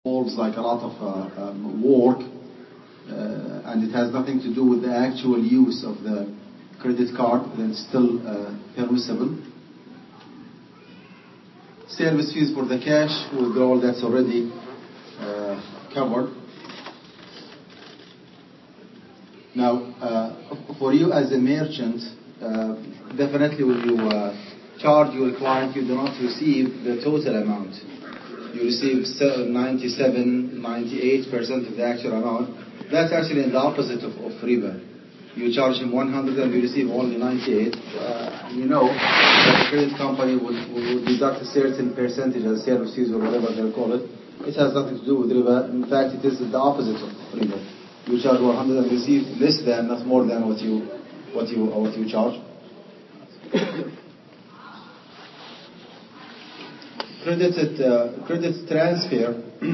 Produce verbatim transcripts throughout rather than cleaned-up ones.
involves like a lot of uh, um, work, uh, and it has nothing to do with the actual use of the credit card, then it's still uh, permissible. Service fees for the cash withdrawal, that's already uh, covered. Now, uh, for you as a merchant, uh, definitely when you uh, charge your client, you do not receive the total amount. You receive ninety-seven, ninety-eight percent of the actual amount. That's actually in the opposite of, of riba. You charge him one hundred and you receive only ninety-eight. Uh, you know that the credit company would, would deduct a certain percentage as service fees or whatever they'll call it. It has nothing to do with riba. In fact, it is the opposite of riba. You charge one hundred and receive less than, not more than what you what you what you charge. Credit uh, credit transfer.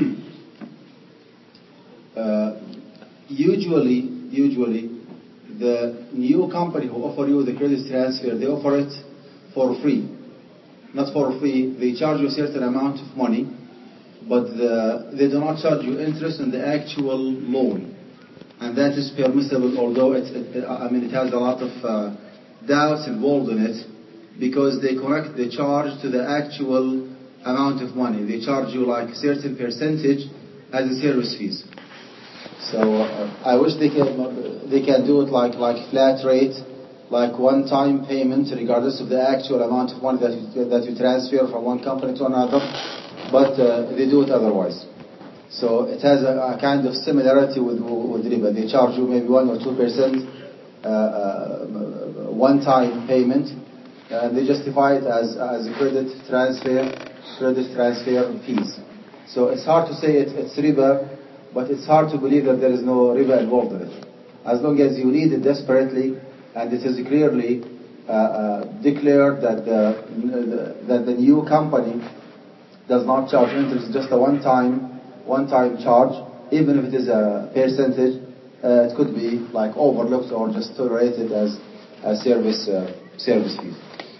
uh, usually, usually, the new company who offer you the credit transfer, they offer it for free. Not for free. They charge you a certain amount of money, but the, they do not charge you interest on the actual loan. And that is permissible, although it's, it, I mean, it has a lot of uh, doubts involved in it, because they connect the charge to the actual amount of money. They charge you like a certain percentage as a service fees. So uh, I wish they can they can do it like like flat rate, like one-time payment, regardless of the actual amount of money that you, that you transfer from one company to another. But uh, they do it otherwise. So it has a, a kind of similarity with with riba. They charge you maybe one or two percent uh, uh, one-time payment, and they justify it as as a credit transfer, credit transfer fees. So it's hard to say it, it's riba, but it's hard to believe that there is no riba involved in it. As long as you need it desperately, and it is clearly uh, uh, declared that the, the that the new company does not charge interest, just a one-time one-time charge, even if it is a percentage, uh, it could be like overlooked or just tolerated as a service uh, service fee.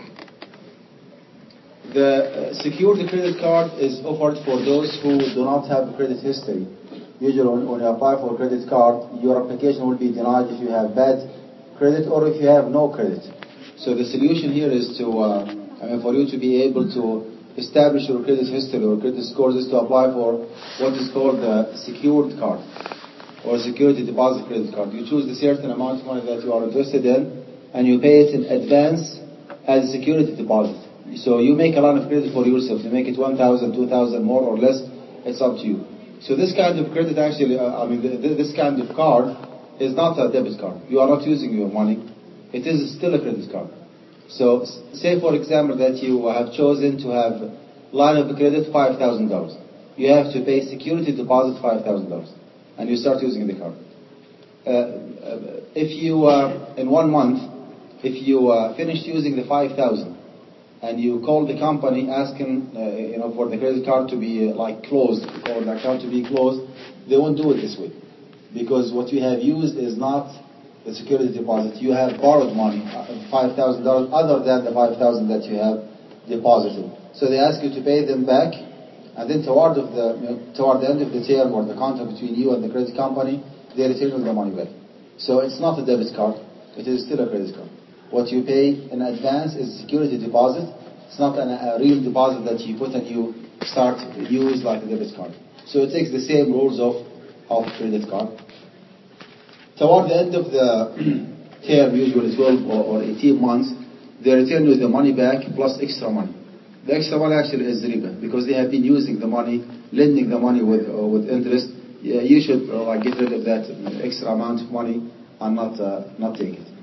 The uh, secured credit card is offered for those who do not have credit history. Usually when, when you apply for a credit card, your application will be denied if you have bad credit or if you have no credit. So the solution here is to, uh, I mean, for you to be able to establish your credit history or credit scores is to apply for what is called the secured card or security deposit credit card. You choose the certain amount of money that you are interested in and you pay it in advance as a security deposit. So you make a lot of credit for yourself. You make it one thousand, two thousand, more or less. It's up to you. So this kind of credit actually, uh, I mean, this kind of card is not a debit card. You are not using your money. It is still a credit card. So say for example that you have chosen to have line of credit five thousand dollars. You have to pay security deposit five thousand dollars and you start using the card. Uh, if you, uh, in one month, if you uh, finished using the five thousand and you call the company asking uh, you know, for the credit card to be uh, like closed or the account to be closed, they won't do it this way. Because what you have used is not the security deposit. You have borrowed money, five thousand dollars, other than the five thousand dollars that you have deposited. So they ask you to pay them back, and then toward, of the, you know, toward the end of the term or the contract between you and the credit company, they return the money back. So it's not a debit card, it is still a credit card. What you pay in advance is security deposit. It's not an, a real deposit that you put and you start use like a debit card. So it takes the same rules of, of credit card. Toward the end of the term, usually twelve or eighteen months, they return you the money back plus extra money. The extra money actually is riba because they have been using the money, lending the money with uh, with interest. Yeah, you should uh, like get rid of that extra amount of money and not uh, not take it.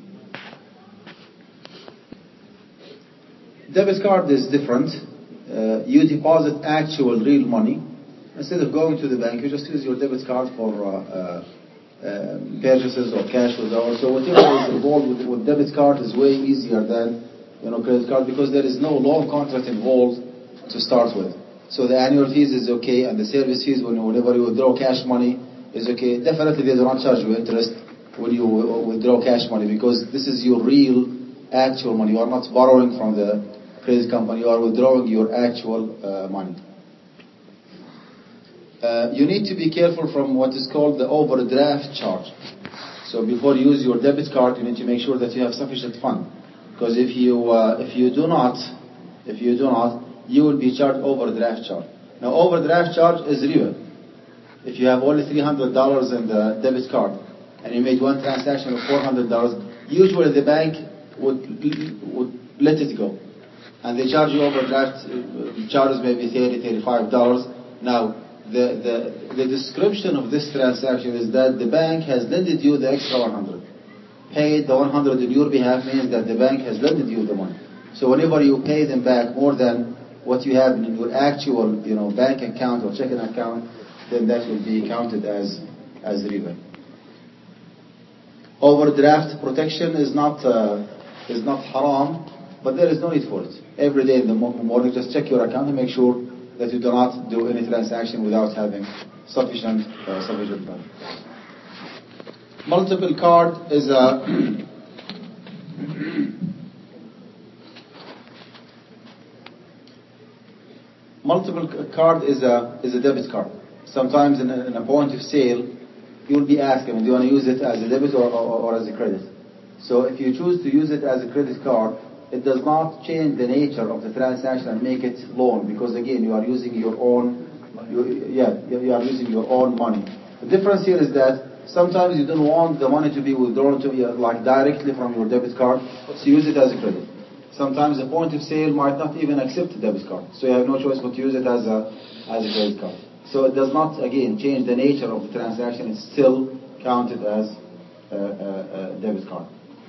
Debit card is different. Uh, you deposit actual real money. Instead of going to the bank, you just use your debit card for uh, uh, uh, purchases or cash withdrawal. So whatever is involved with, with debit card is way easier than you know credit card because there is no loan contract involved to start with. So the annual fees is okay, and the service fees when whenever you withdraw cash money is okay. Definitely they do not charge you interest when you withdraw cash money because this is your real actual money. You are not borrowing from the credit company. You are withdrawing your actual uh, money. Uh, you need to be careful from what is called the overdraft charge. So before you use your debit card, you need to make sure that you have sufficient fund. Because if you uh, if you do not, if you do not, you will be charged overdraft charge. Now overdraft charge is riba. If you have only three hundred dollars in the debit card and you made one transaction of four hundred dollars, usually the bank would would let it go, and they charge you overdraft uh, charges maybe thirty, thirty-five dollars. Now the, the the description of this transaction is that the bank has lended you the extra one hundred. Paid the one hundred on your behalf means that the bank has lended you the money. So whenever you pay them back more than what you have in your actual, you know, bank account or checking account, then that will be counted as as riba. Overdraft protection is not uh, is not haram, but there is no need for it. Every day in the morning, just check your account and make sure that you do not do any transaction without having sufficient uh, sufficient money. Multiple card is a multiple card is a is a debit card. Sometimes in a, in a point of sale, you will be asked, do you want to use it as a debit or, or, or as a credit? So if you choose to use it as a credit card, it does not change the nature of the transaction and make it loan, because again you are using your own, you, yeah, you are using your own money. The difference here is that sometimes you don't want the money to be withdrawn to you like directly from your debit card, so use it as a credit. Sometimes the point of sale might not even accept the debit card, so you have no choice but to use it as a as a credit card. So it does not again change the nature of the transaction; it's still counted as a, a, a debit card.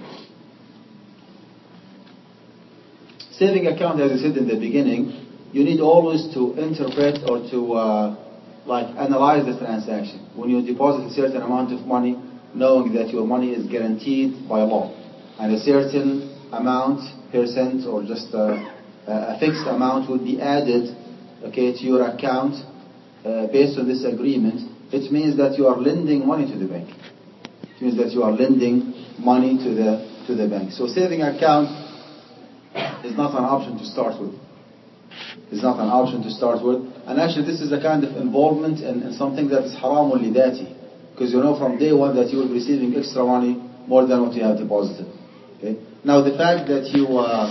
Saving account, as I said in the beginning, you need always to interpret or to uh, like analyze the transaction. When you deposit a certain amount of money, knowing that your money is guaranteed by law, and a certain amount, percent, or just a, a fixed amount would be added, okay, to your account uh, based on this agreement, it means that you are lending money to the bank. It means that you are lending money to the to the bank. So saving account is not an option to start with. It's not an option to start with. And actually this is a kind of involvement in, in something that is haram lidati. Because you know from day one that you will be receiving extra money more than what you have deposited. Okay? Now the fact that you uh,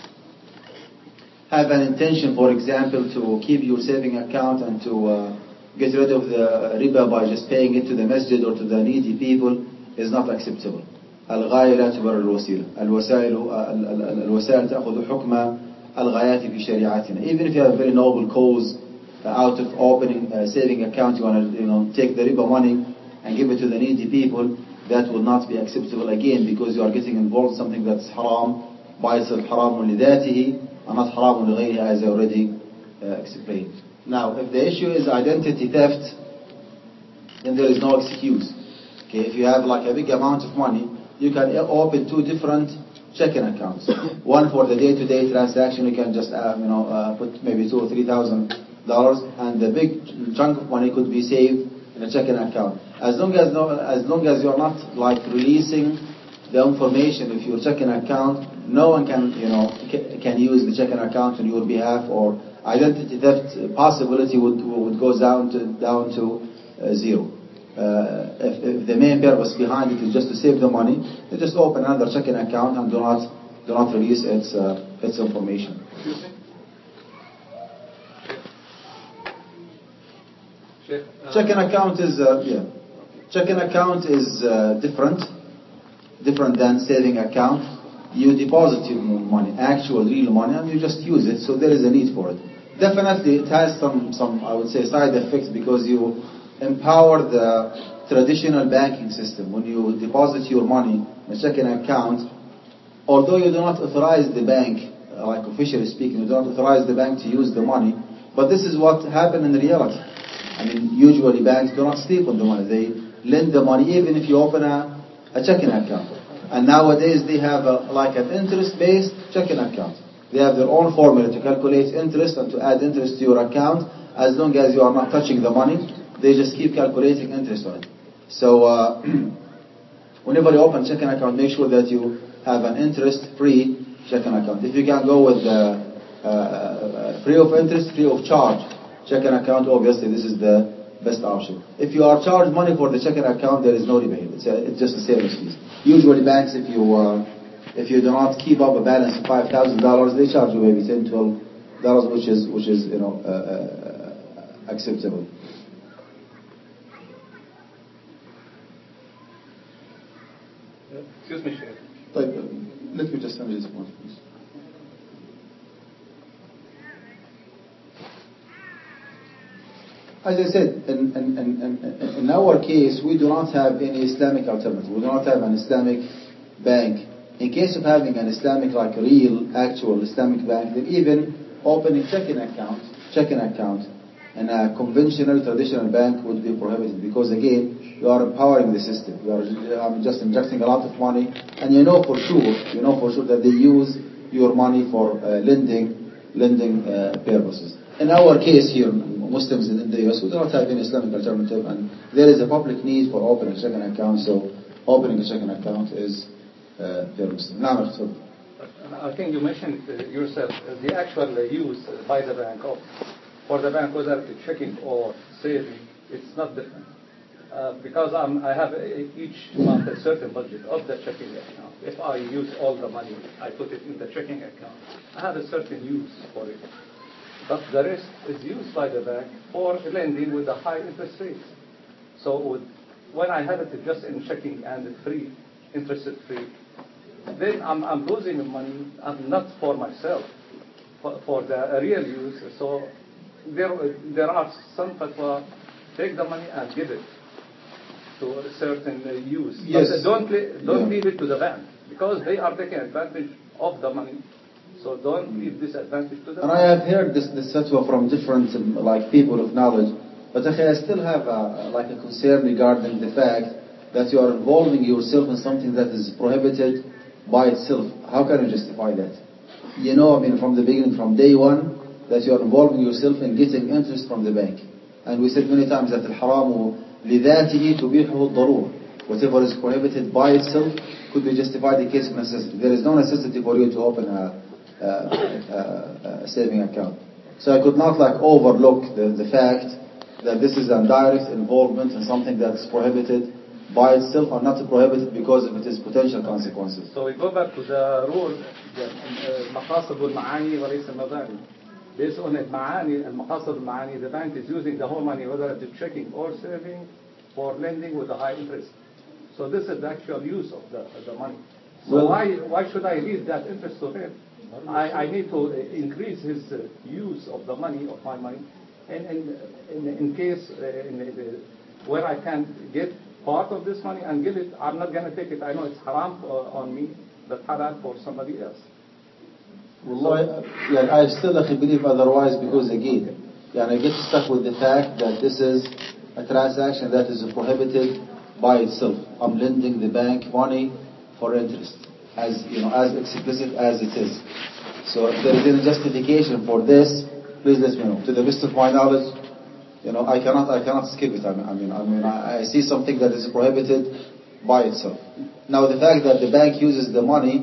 have an intention, for example, to keep your saving account and to uh, get rid of the riba by just paying it to the masjid or to the needy people is not acceptable. الغاية لا تبرر الوسيلة. الوسائل الوسائل تأخذ حكم الغايات في شريعتنا. Even if you have a very noble cause uh, out of opening a saving account, you want to you know take the riba money and give it to the needy people, that will not be acceptable again, because you are getting involved in something that's haram by itself, حرام لذاته and not حرام لغيره, as I already uh, explained. Now, if the issue is identity theft, then there is no excuse. Okay, if you have like a big amount of money, you can open two different checking accounts. One for the day-to-day transaction, you can just uh, you know uh, put maybe two or three thousand dollars, and the big chunk of money could be saved in a checking account. As long as no, as long as you are not like releasing the information of your checking account, no one can you know can use the checking account on your behalf, or identity theft possibility would would go down to down to uh, zero. Uh, if, if the main purpose behind it is just to save the money, they just open another checking account and do not do not release its uh, its information. Checking account is uh, yeah, checking account is uh, different, different than saving account. You deposit your money, actual real money, and you just use it. So there is a need for it. Definitely, it has some some I would say side effects, because you empower the traditional banking system. When you deposit your money in a checking account, although you do not authorize the bank, uh, like officially speaking, you do not authorize the bank to use the money, but this is what happened in reality. I mean, usually banks do not sleep on the money. They lend the money even if you open a, a checking account. And nowadays they have a, like an interest-based checking account. They have their own formula to calculate interest and to add interest to your account. As long as you are not touching the money, they just keep calculating interest on it. So uh, whenever you open a checking account, make sure that you have an interest-free checking account. If you can go with uh, uh, free of interest, free of charge checking account, obviously this is the best option. If you are charged money for the checking account, there is no rebate. It's, a, it's just a service fee. Usually banks, if you uh, if you do not keep up a balance of five thousand dollars, they charge you maybe ten, twelve dollars, which is which is you know uh, uh, acceptable. Excuse me, Sheikh. Like, let me just finish this point, please. As I said, in, in, in, in our case, we do not have any Islamic alternative. We do not have an Islamic bank. In case of having an Islamic, like real, actual Islamic bank, then even opening checking account, checking account, in a conventional, traditional bank would be prohibited because, again, you are empowering the system. You are um, just injecting a lot of money, and you know for sure, you know for sure that they use your money for uh, lending, lending uh, purposes. In our case here, Muslims in the U S, we do not have any Islamic alternative, and there is a public need for opening a checking account, so opening a checking account is uh, permissible. Now, so. I think you mentioned uh, yourself uh, the actual uh, use uh, by the bank of, for the bank, whether it's checking or saving, it's not different. Uh, because I'm, I have a, each month a certain budget of the checking account. If I use all the money, I put it in the checking account. I have a certain use for it. But the rest is used by the bank for lending with the high interest rates. So with, when I have it just in checking and free, interest free, then I'm, I'm losing money, I'm not for myself, for, for the real use. So there, there are some fatwa, take the money and give it to a certain uh, use. Yes. But don't, don't yeah. leave it to the bank, because they are taking advantage of the money. So don't give this advantage to them. And I have heard this, this fatwa from different um, like people of knowledge, but I still have a, like a concern regarding the fact that you are involving yourself in something that is prohibited by itself. How can you justify that? You know, I mean, from the beginning, from day one, that you are involving yourself in getting interest from the bank. And we said many times that al-haramu لذاته تبيحه الضرورة. Whatever is prohibited by itself could be justified in case of necessity. There is no necessity for you to open a Uh, uh, uh, saving account. So I could not like overlook the, the fact that this is a direct involvement in something that's prohibited by itself and not prohibited because of its potential consequences. So we go back to the rule, المقاصد والمعاني وليس المباني. Based on المعاني, المقاصد والمعاني, the bank is using the whole money, whether it's checking or saving, for lending with a high interest. So this is the actual use of the, the money. So well, why why should I leave that interest to him? I, I need to increase his uh, use of the money, of my money, and, and in, in case uh, in the, where I can get part of this money and give it, I'm not going to take it. I know it's haram uh, on me, but halal for somebody else. Well, so, yeah, I still believe otherwise because again, yeah, I get stuck with the fact that this is a transaction that is prohibited by itself. I'm lending the bank money for interest, as you know, as explicit as it is. So if there is any justification for this, please let me know. To the best of my knowledge, you know, I cannot, I cannot skip it. I mean, I mean, I, mean, I, I see something that is prohibited by itself. Now, the fact that the bank uses the money,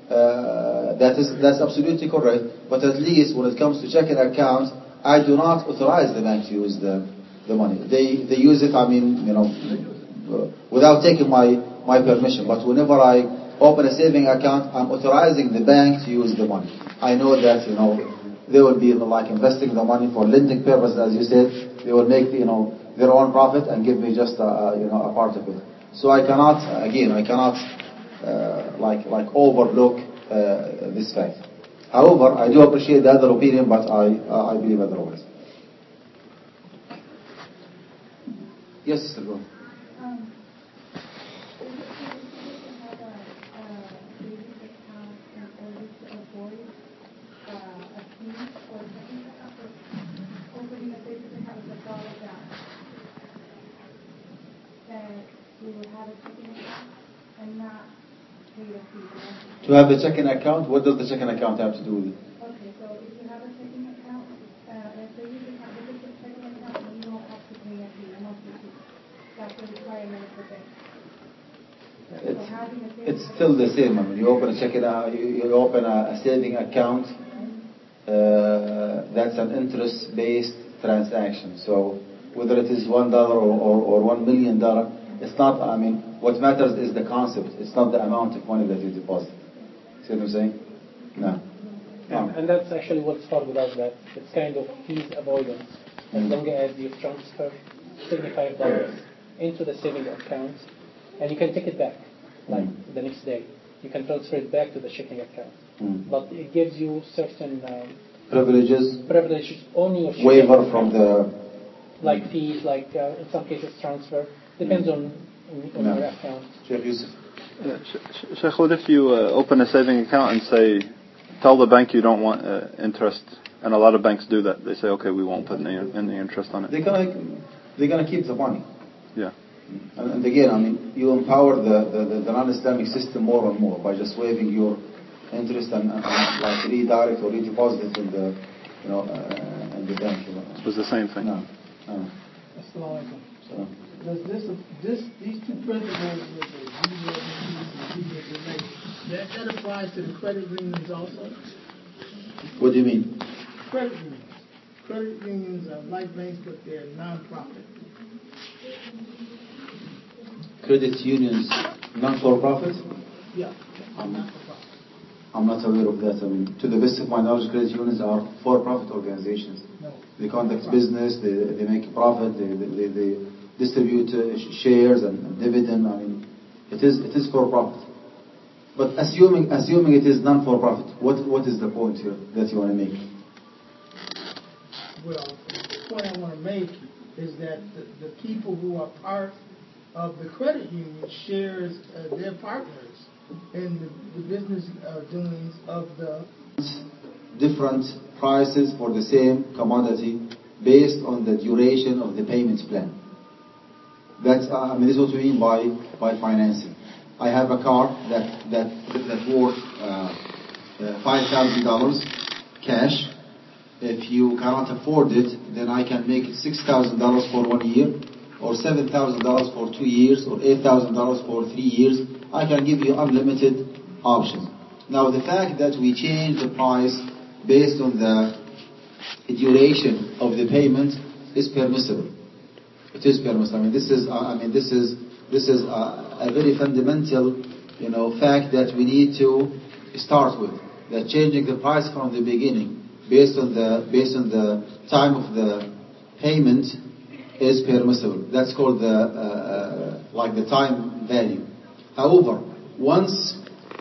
uh, that is, that's absolutely correct. But at least when it comes to checking accounts, I do not authorize the bank to use the the money. They they use it. I mean, you know, without taking my my permission. But whenever I open a saving account, I'm authorizing the bank to use the money. I know that, you know, they will be like investing the money for lending purposes, as you said. They will make, you know, their own profit and give me just, a, you know, a part of it. So I cannot, again, I cannot, uh, like, like overlook uh, this fact. However, I do appreciate the other opinion, but I, uh, I believe otherwise. Yes, Sister Go. To have a checking account, what does the checking account have to do with it? Okay, so if you have a checking account, uh, let's say you have a different checking account, you don't have to pay a fee, a monthly fee. That's the requirement of the bank. It's, so it's still the same. I mean, you open a checking account, you, you open a, a saving account. Uh, that's an interest-based transaction. So whether it is one dollar or, or, or one million dollar. It's not, I mean, what matters is the concept. It's not the amount of money that you deposit. See what I'm saying? No. And, and that's actually what Starwood does that. It's kind of fees avoidance. As long as you transfer seventy-five dollars into the saving account, and you can take it back, like mm. the next day. You can transfer it back to the checking account. Mm. But it gives you certain um, privileges, privileges on your waiver from the... Like fees, like uh, in some cases transfer. Depends mm. on, on, on no. your account. Sheikh Yusuf. Yeah, Sheikh, what if you uh, open a saving account and say, tell the bank you don't want uh, interest, and a lot of banks do that. They say, okay, we won't put any, any interest on it. They're gonna, they're gonna keep the money. Yeah. And, and again, I mean, you empower the, the, the, the non-Islamic system more and more by just waiving your interest and, and, and like redirect or redeposit it in the, you know, uh, in the bank. You know. It was the same thing. No. no. Assalamu alaikum. So, does this, this, these two principles with the zero and zero that, that applies to the credit unions also? What do you mean? Credit unions. Credit unions are like banks, but they're non-profit. Credit unions, non-for-profit? Yeah, not-for-profit. I'm not aware of that. I mean, to the best of my knowledge, credit unions are for-profit organizations. No. They conduct business, they, they make a profit, they, they, they distribute uh, shares and, and dividend. I mean, it is it is for-profit. But assuming assuming it is non-for-profit, what what is the point here that you want to make? Well, the point I want to make is that the, the people who are part of the credit union shares uh, their partners in the, the business uh, doings of the different prices for the same commodity based on the duration of the payment plan. That's uh, I mean this is what we mean by by financing. I have a car that that that worth uh, uh, five thousand dollars cash. If you cannot afford it, then I can make it six thousand dollars for one year, or seven thousand dollars for two years, or eight thousand dollars for three years. I can give you unlimited options. Now, the fact that we change the price based on the duration of the payment is permissible. It is permissible. I mean, this is. Uh, I mean, this is. This is a, a very fundamental, you know, fact that we need to start with. That changing the price from the beginning, based on the based on the time of the payment, is permissible. That's called the uh, uh, like the time value. However, once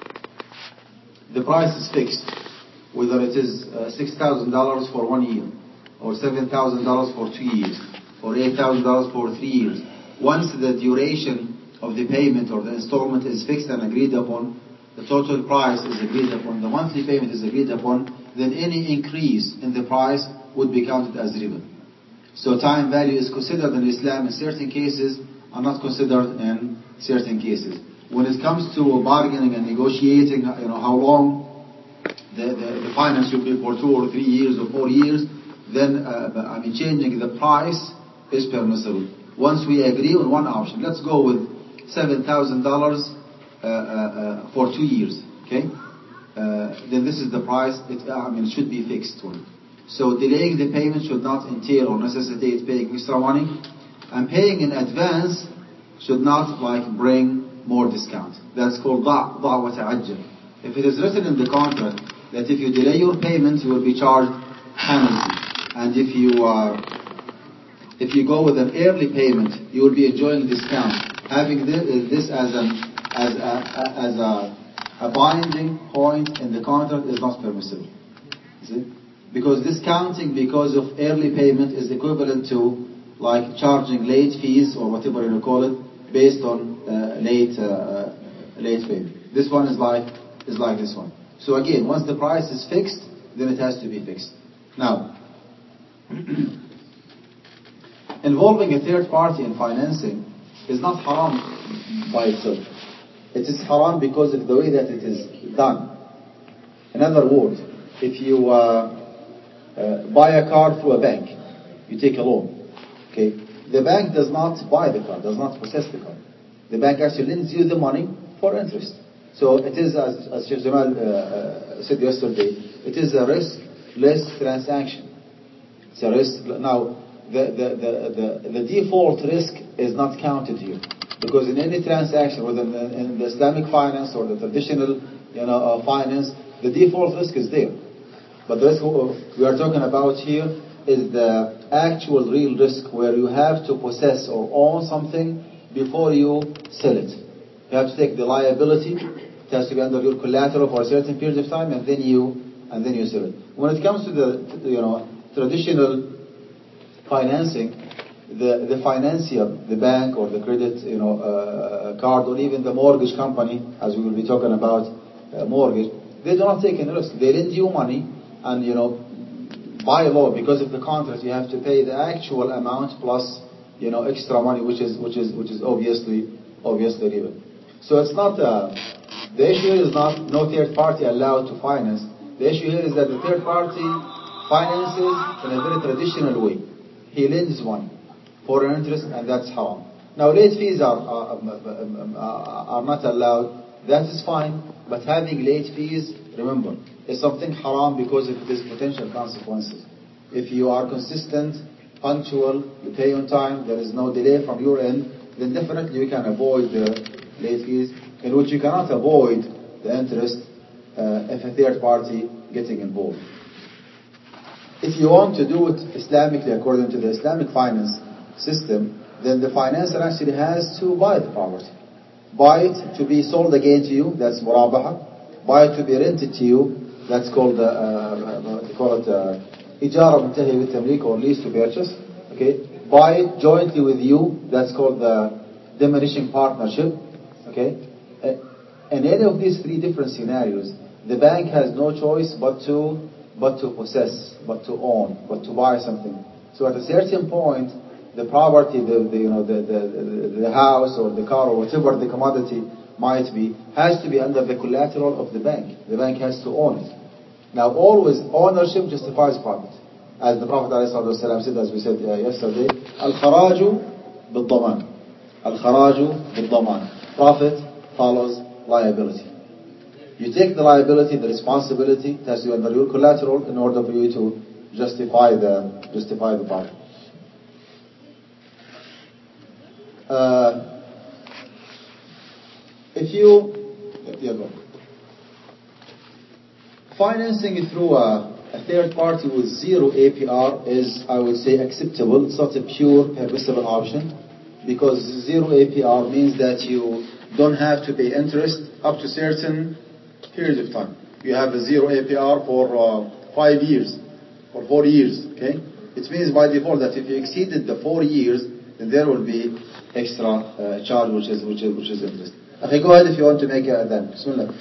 the price is fixed, whether it is uh, six thousand dollars for one year, or seven thousand dollars for two years, or eight thousand dollars for three years, once the duration of the payment or the installment is fixed and agreed upon, the total price is agreed upon, the monthly payment is agreed upon, then any increase in the price would be counted as riba. So time value is considered in Islam in certain cases and not considered in certain cases. When it comes to bargaining and negotiating, you know, how long the, the, the finance should be for two or three years or four years, then uh, I mean changing the price is permissible. Once we agree on one option, let's go with seven thousand dollars uh, uh, uh, for two years, okay? Uh, then this is the price. It, uh, I mean, it should be fixed one. So delaying the payment should not entail or necessitate paying extra money, and paying in advance should not like bring more discount. That's called ضع ضع وتعجل. If it is written in the contract that if you delay your payment, you will be charged penalty, and if you uh, if you go with an early payment, you will be enjoying discount. Having this as an as a, as a, a binding point in the contract is not permissible. See? Because discounting because of early payment is equivalent to like charging late fees or whatever you call it based on uh, late uh, late payment. This one is like is like this one. So again, once the price is fixed, then it has to be fixed. Now, involving a third party in financing is not haram by itself. It is haram because of the way that it is done. In other words, if you uh, uh, buy a car through a bank, you take a loan. Okay, the bank does not buy the car, does not possess the car. The bank actually lends you the money for interest. So it is, as, as Sheikh Jamal uh, uh, said yesterday, it is a riskless transaction. It's a risk. Now, the, the, the, the, the default risk is not counted here. Because in any transaction, whether in, in the Islamic finance or the traditional you know, uh, finance, the default risk is there. But the risk we are talking about here is the actual real risk where you have to possess or own something before you sell it. You have to take the liability. It has to be under your collateral for a certain period of time, and then you and then you sell it. When it comes to the you know traditional financing, the the financier, the bank or the credit you know uh, card, or even the mortgage company, as we will be talking about uh, mortgage, they do not take any risk. They lend you money, and you know by law, because of the contract, you have to pay the actual amount plus you know extra money, which is which is which is obviously obviously riba. So it's not uh, the issue here is not no third party allowed to finance. The issue here is that the third party finances in a very traditional way. He lends money for an interest, and that's haram. Now late fees are are, are not allowed. That is fine, but having late fees, remember, is something haram because of its potential consequences. If you are consistent, punctual, you pay on time, there is no delay from your end, then definitely you can avoid the late fees, in which you cannot avoid the interest uh, if a third party getting involved. If you want to do it Islamically according to the Islamic finance system, then the financer actually has to buy the property. Buy it to be sold again to you, that's murabaha. Buy it to be rented to you, that's called, uh, uh, they call it ijara muntahi bil tamlik, or lease to purchase. Okay, buy it jointly with you, that's called the demolition partnership. Okay, uh, in any of these three different scenarios, the bank has no choice but to but to possess, but to own, but to buy something. So at a certain point, the property, the, the you know the, the the house or the car or whatever the commodity might be, has to be under the collateral of the bank. The bank has to own it. Now, always ownership justifies profit, as the Prophet ﷺ said, as we said uh, yesterday, al-kharaju bil-daman, al-kharaju bil-daman. Profit follows liability. You take the liability, the responsibility, it has to be under your collateral in order for you to justify the justify the profit. Uh, if you yeah, go. Financing through a, a third party with zero A P R is, I would say, acceptable. It's not a pure permissible option, because zero A P R means that you don't have to pay interest up to certain period of time. You have a zero A P R for uh, five years, or four years. Okay, it means by default that if you exceeded the four years, then there will be extra uh, charge, which is which is which is interest. Okay, go ahead if you want to make a then. Bismillah.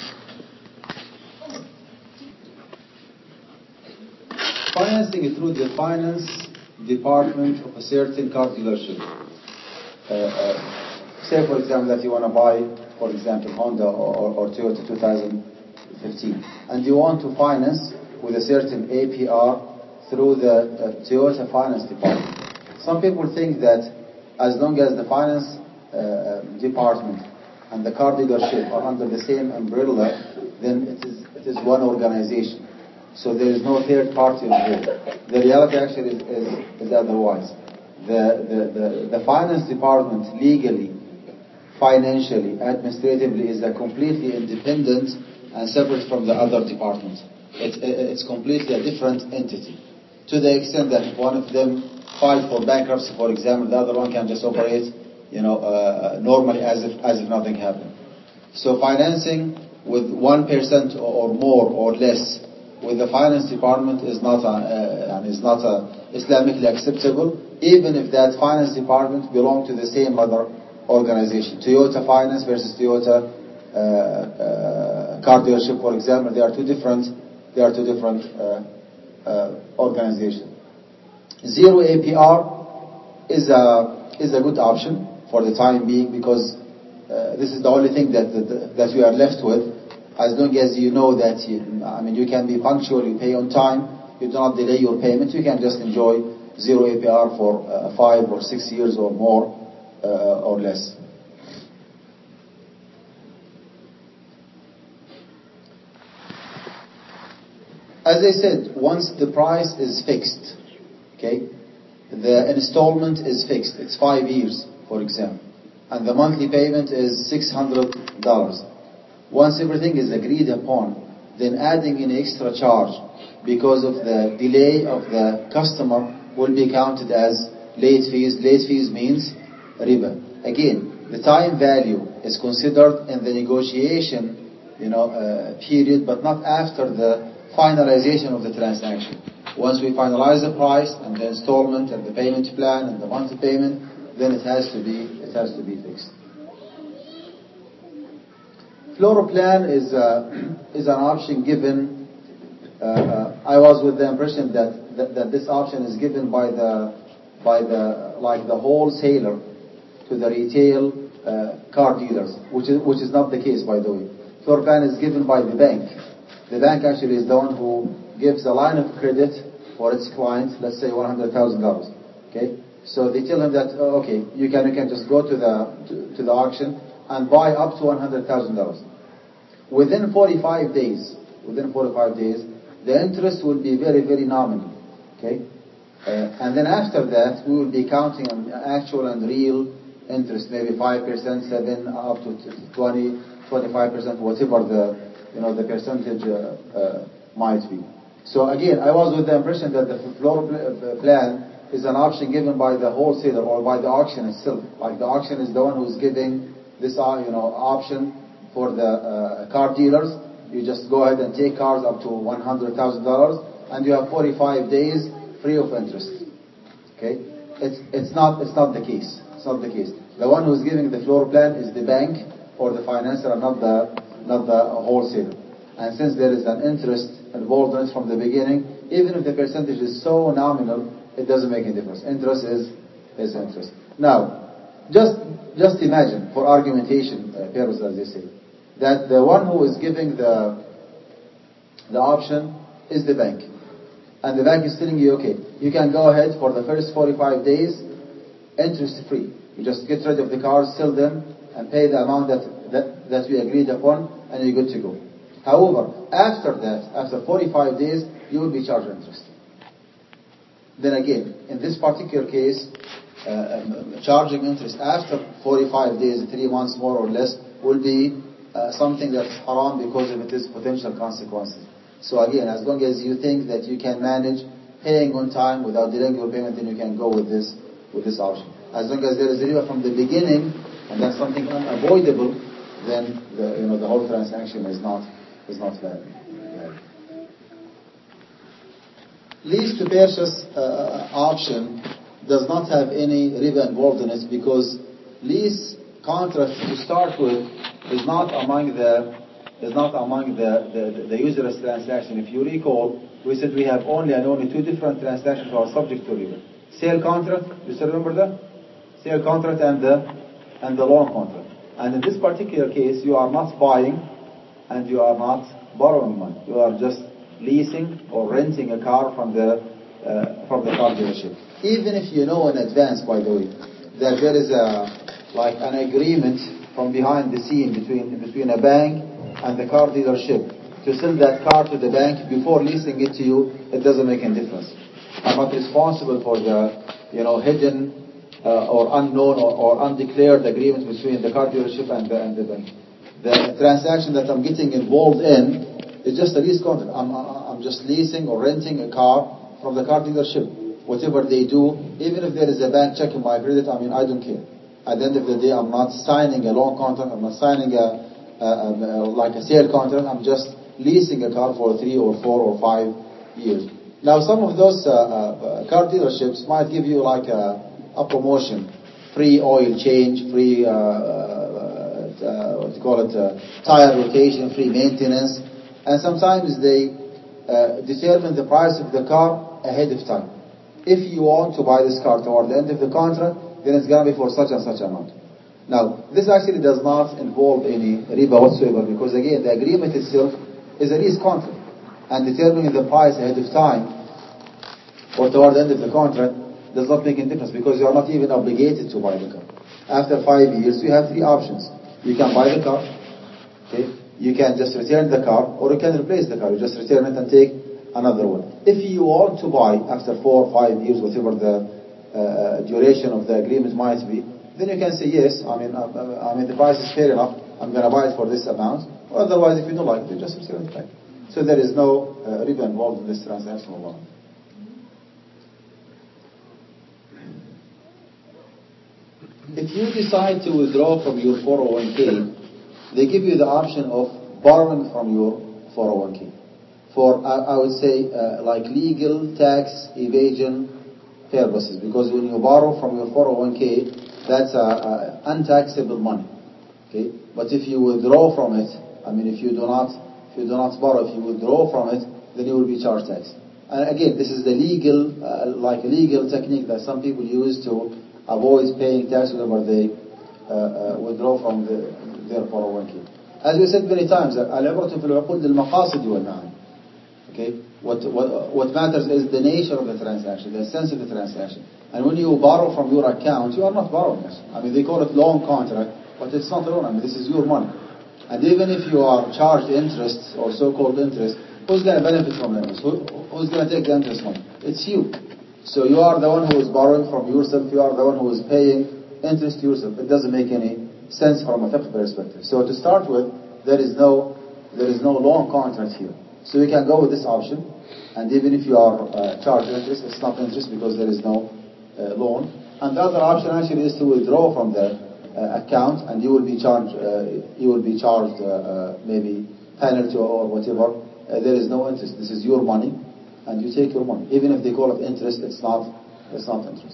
Financing through the finance department of a certain car dealership. Uh, uh, say, for example, that you want to buy, for example, Honda or, or Toyota two thousand fifteen, and you want to finance with a certain A P R through the uh, Toyota finance department. Some people think that as long as the finance uh, department and the car dealership are under the same umbrella, then it is it is one organization. So there is no third party involved. The reality actually is, is, is otherwise. The, the, the, the finance department legally, financially, administratively is a completely independent and separate from the other departments. It's, it's completely a different entity. To the extent that if one of them filed for bankruptcy, for example, the other one can just operate, you know, uh, normally as if as if nothing happened. So financing with one percent or more or less with the finance department is not a, uh, is not a Islamically acceptable, even if that finance department belong to the same other organization. Toyota Finance versus Toyota uh, uh, car dealership, for example, they are two different. They are two different uh, uh, organizations. Zero A P R is a is a good option for the time being, because uh, this is the only thing that that, that we are left with. As long as you know that, you, I mean, you can be punctual, you pay on time, you do not delay your payment, you can just enjoy zero A P R for uh, five or six years or more uh, or less. As I said, once the price is fixed, okay, the installment is fixed. It's five years, for example, and the monthly payment is six hundred dollars. Once everything is agreed upon, then adding an extra charge because of the delay of the customer will be counted as late fees. Late fees means riba. Again, the time value is considered in the negotiation, you know, uh, period, but not after the finalization of the transaction. Once we finalize the price and the installment and the payment plan and the monthly payment, then it has to be it has to be fixed. Floor plan is uh, is an option given. Uh, uh, I was with the impression that, that that this option is given by the by the like the wholesaler to the retail uh, car dealers, which is which is not the case, by the way. Floor plan is given by the bank. The bank actually is the one who gives a line of credit for its client, let's say one hundred thousand dollars. Okay, so they tell him that oh, okay, you can you can just go to the to, to the auction and buy up to one hundred thousand dollars. Within forty-five days, within forty-five days, the interest will be very very nominal. Okay, uh, and then after that we will be counting on actual and real interest, maybe five percent, seven up to twenty, twenty-five percent, whatever the you know the percentage uh, uh, might be. So again, I was with the impression that the floor plan is an option given by the wholesaler or by the auction itself. Like the auction is the one who's giving this uh, you know option for the uh, car dealers. You just go ahead and take cars up to one hundred thousand dollars, and you have forty-five days free of interest. Okay, it's it's not it's not the case. It's not the case. The one who's giving the floor plan is the bank or the financier, and not the not the wholesaler. And since there is an interest involved in it from the beginning, even if the percentage is so nominal, it doesn't make any difference. Interest is is interest. Now, just just imagine, for argumentation uh, purposes, as they say, that the one who is giving the the option is the bank, and the bank is telling you, okay, you can go ahead for the first forty-five days, interest free. You just get rid of the cars, sell them, and pay the amount that that that we agreed upon, and you're good to go. However, after that, after forty-five days, you will be charged interest. Then again, in this particular case, uh, um, charging interest after forty-five days, three months more or less, will be uh, something that's haram because of its potential consequences. So again, as long as you think that you can manage paying on time without delaying your payment, then you can go with this with this option. As long as there is riba from the beginning, and that's something unavoidable, then the, you know the whole transaction is not is not valid. Lease to purchase uh, option does not have any riba involved in it, because lease contract to start with is not among the is not among the, the, the user's transaction. If you recall, we said we have only and only two different transactions that are subject to riba. Sale contract, you still remember that? Sale contract and the and the loan contract. And in this particular case, you are not buying and you are not borrowing money. You are just leasing or renting a car from the uh, from the car dealership. Even if you know in advance, by the way, that there is a like an agreement from behind the scene between between a bank and the car dealership to sell that car to the bank before leasing it to you, it doesn't make any difference. I'm not responsible for the you know hidden uh, or unknown or, or undeclared agreement between the car dealership and the, and the bank. The transaction that I'm getting involved in is just a lease contract. I'm, I'm just leasing or renting a car from the car dealership. Whatever they do, even if there is a bank checking my credit, I mean, I don't care. At the end of the day, I'm not signing a loan contract. I'm not signing a, a, a, a like a sale contract. I'm just leasing a car for three or four or five years. Now, some of those uh, uh, car dealerships might give you like a, a promotion, free oil change, free uh, uh, what do you call it, uh, tire rotation, free maintenance, and sometimes they uh, determine the price of the car ahead of time. If you want to buy this car toward the end of the contract, then it's going to be for such and such amount. Now, this actually does not involve any riba whatsoever, because again, the agreement itself is a lease contract, and determining the price ahead of time or toward the end of the contract does not make any difference, because you are not even obligated to buy the car. After five years, you have three options. You can buy the car, okay? You can just return the car, or you can replace the car. You just return it and take another one. If you want to buy after four or five years, whatever the uh, duration of the agreement might be, then you can say yes. I mean, uh, I mean the price is fair enough. I'm going to buy it for this amount. Or otherwise, if you don't like it, you just return it back. So there is no uh, riba involved in this transaction. Allah. If you decide to withdraw from your four oh one k, they give you the option of borrowing from your four oh one k for, I, I would say, uh, like legal tax evasion purposes. Because when you borrow from your four oh one k, that's uh, uh, untaxable money. Okay, but if you withdraw from it, I mean, if you do not, if you do not borrow, if you withdraw from it, then you will be charged tax. And again, this is the legal, uh, like a legal technique that some people use to avoid paying tax whenever they uh, uh, withdraw from the, their four oh one k. As we said many times, al-ibratu fil uqud al-maqasid wal ma'ani. Okay, what, what what matters is the nature of the transaction, the essence of the transaction. And when you borrow from your account, you are not borrowing it. I mean, they call it loan contract, but it's not a loan. I mean, this is your money. And even if you are charged interest or so-called interest, who's going to benefit from the interest? Who, who's going to take the interest money? It's you. So you are the one who is borrowing from yourself. You are the one who is paying interest to yourself. It doesn't make any sense from a fiqh perspective. So to start with, there is no there is no loan contract here. So you can go with this option. And even if you are uh, charged interest, it's not interest because there is no uh, loan. And the other option actually is to withdraw from the Uh, account, and you will be charged. Uh, you will be charged uh, uh, maybe penalty or whatever. Uh, there is no interest. This is your money, and you take your money. Even if they call it interest, it's not. It's not interest.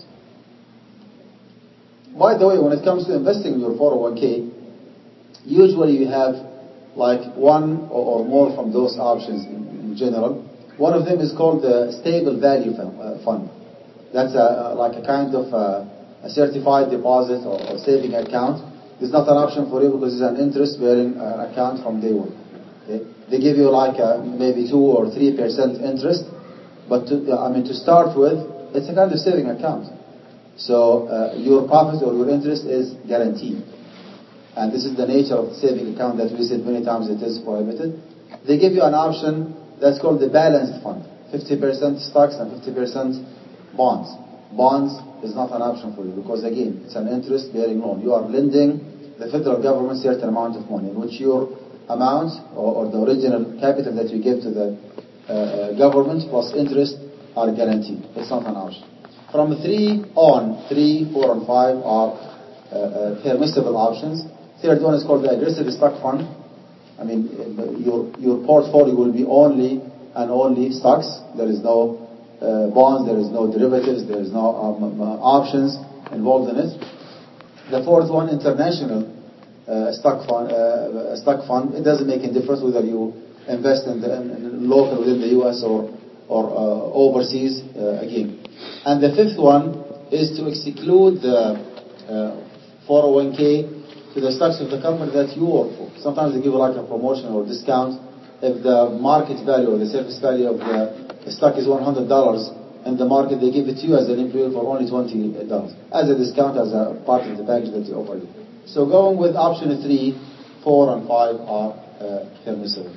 By the way, when it comes to investing in your four oh one k, usually you have like one or, or more from those options in, in general. One of them is called the stable value fund. That's a, like a kind of uh, a certified deposit or, or saving account. It's not an option for you because it's an interest-bearing uh, account from day one. Okay? They give you like a, maybe two or three percent interest, but to, uh, I mean to start with, it's a kind of saving account. So uh, your profit or your interest is guaranteed, and this is the nature of the saving account that we said many times it is prohibited. They give you an option that's called the balanced fund, fifty percent stocks and fifty percent bonds. Bonds is not an option for you because again, it's an interest-bearing loan. You are lending the federal government a certain amount of money, in which your amount or, or the original capital that you give to the uh, uh, government plus interest are guaranteed. It's not an option. From three on, three, four, and five are uh, uh, permissible options. Third one is called the aggressive stock fund. I mean, your your portfolio will be only and only stocks. There is no Uh, bonds, there is no derivatives, there is no um, uh, options involved in it. The fourth one, international uh, stock fund. Uh, stock fund. It doesn't make any difference whether you invest in the in, in local within the U S or or uh, overseas. Uh, again, and the fifth one is to exclude the uh, four oh one k to the stocks of the company that you work for. Sometimes they give you like a promotion or discount if the market value or the surface value of the the stock is one hundred dollars in the market, they give it to you as an employee for only twenty dollars as a discount, as a part of the package that they offer you. So going with option three, four, and five are uh, permissible.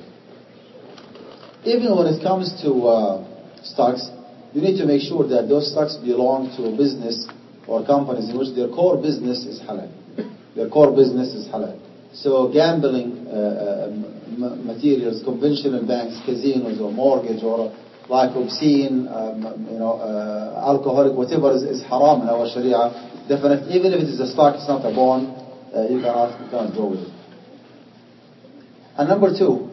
Even when it comes to uh, stocks, you need to make sure that those stocks belong to a business or companies in which their core business is halal. Their core business is halal. So gambling uh, m- materials, conventional banks, casinos, or mortgage, or like obscene, um, you know, uh, alcoholic, whatever is, is haram in our Sharia. Definitely, even if it is a stock, it's not a bond, uh, you cannot you cannot go with it. And number two,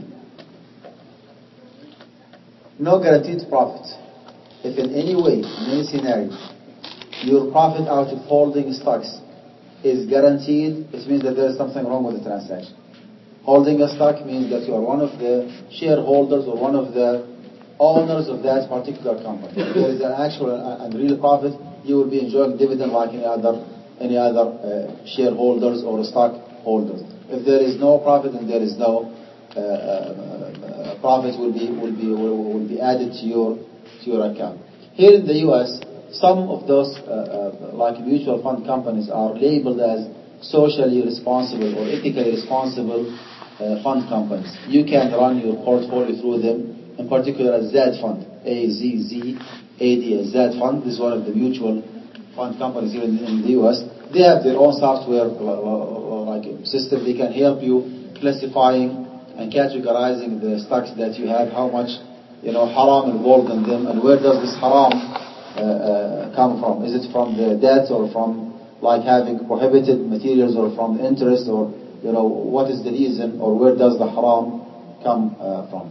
no guaranteed profit. If in any way, in any scenario, your profit out of holding stocks is guaranteed, it means that there is something wrong with the transaction. Holding a stock means that you are one of the shareholders or one of the owners of that particular company. If there is an actual and real profit, you will be enjoying dividend like any other any other uh, shareholders or stockholders. If there is no profit and there is no uh, uh, profit, will be will be will, will be added to your to your account. Here in the U S, some of those uh, uh, like mutual fund companies are labeled as socially responsible or ethically responsible uh, fund companies. You can run your portfolio through them. In particular, a Z fund, A Z Z A D, a Z fund. This is one of the mutual fund companies here in, in the U S, they have their own software like system. They can help you classifying and categorizing the stocks that you have, how much you know haram involved in them, and where does this haram uh, uh, come from? Is it from the debt, or from like having prohibited materials, or from interest, or you know what is the reason, or where does the haram come uh, from?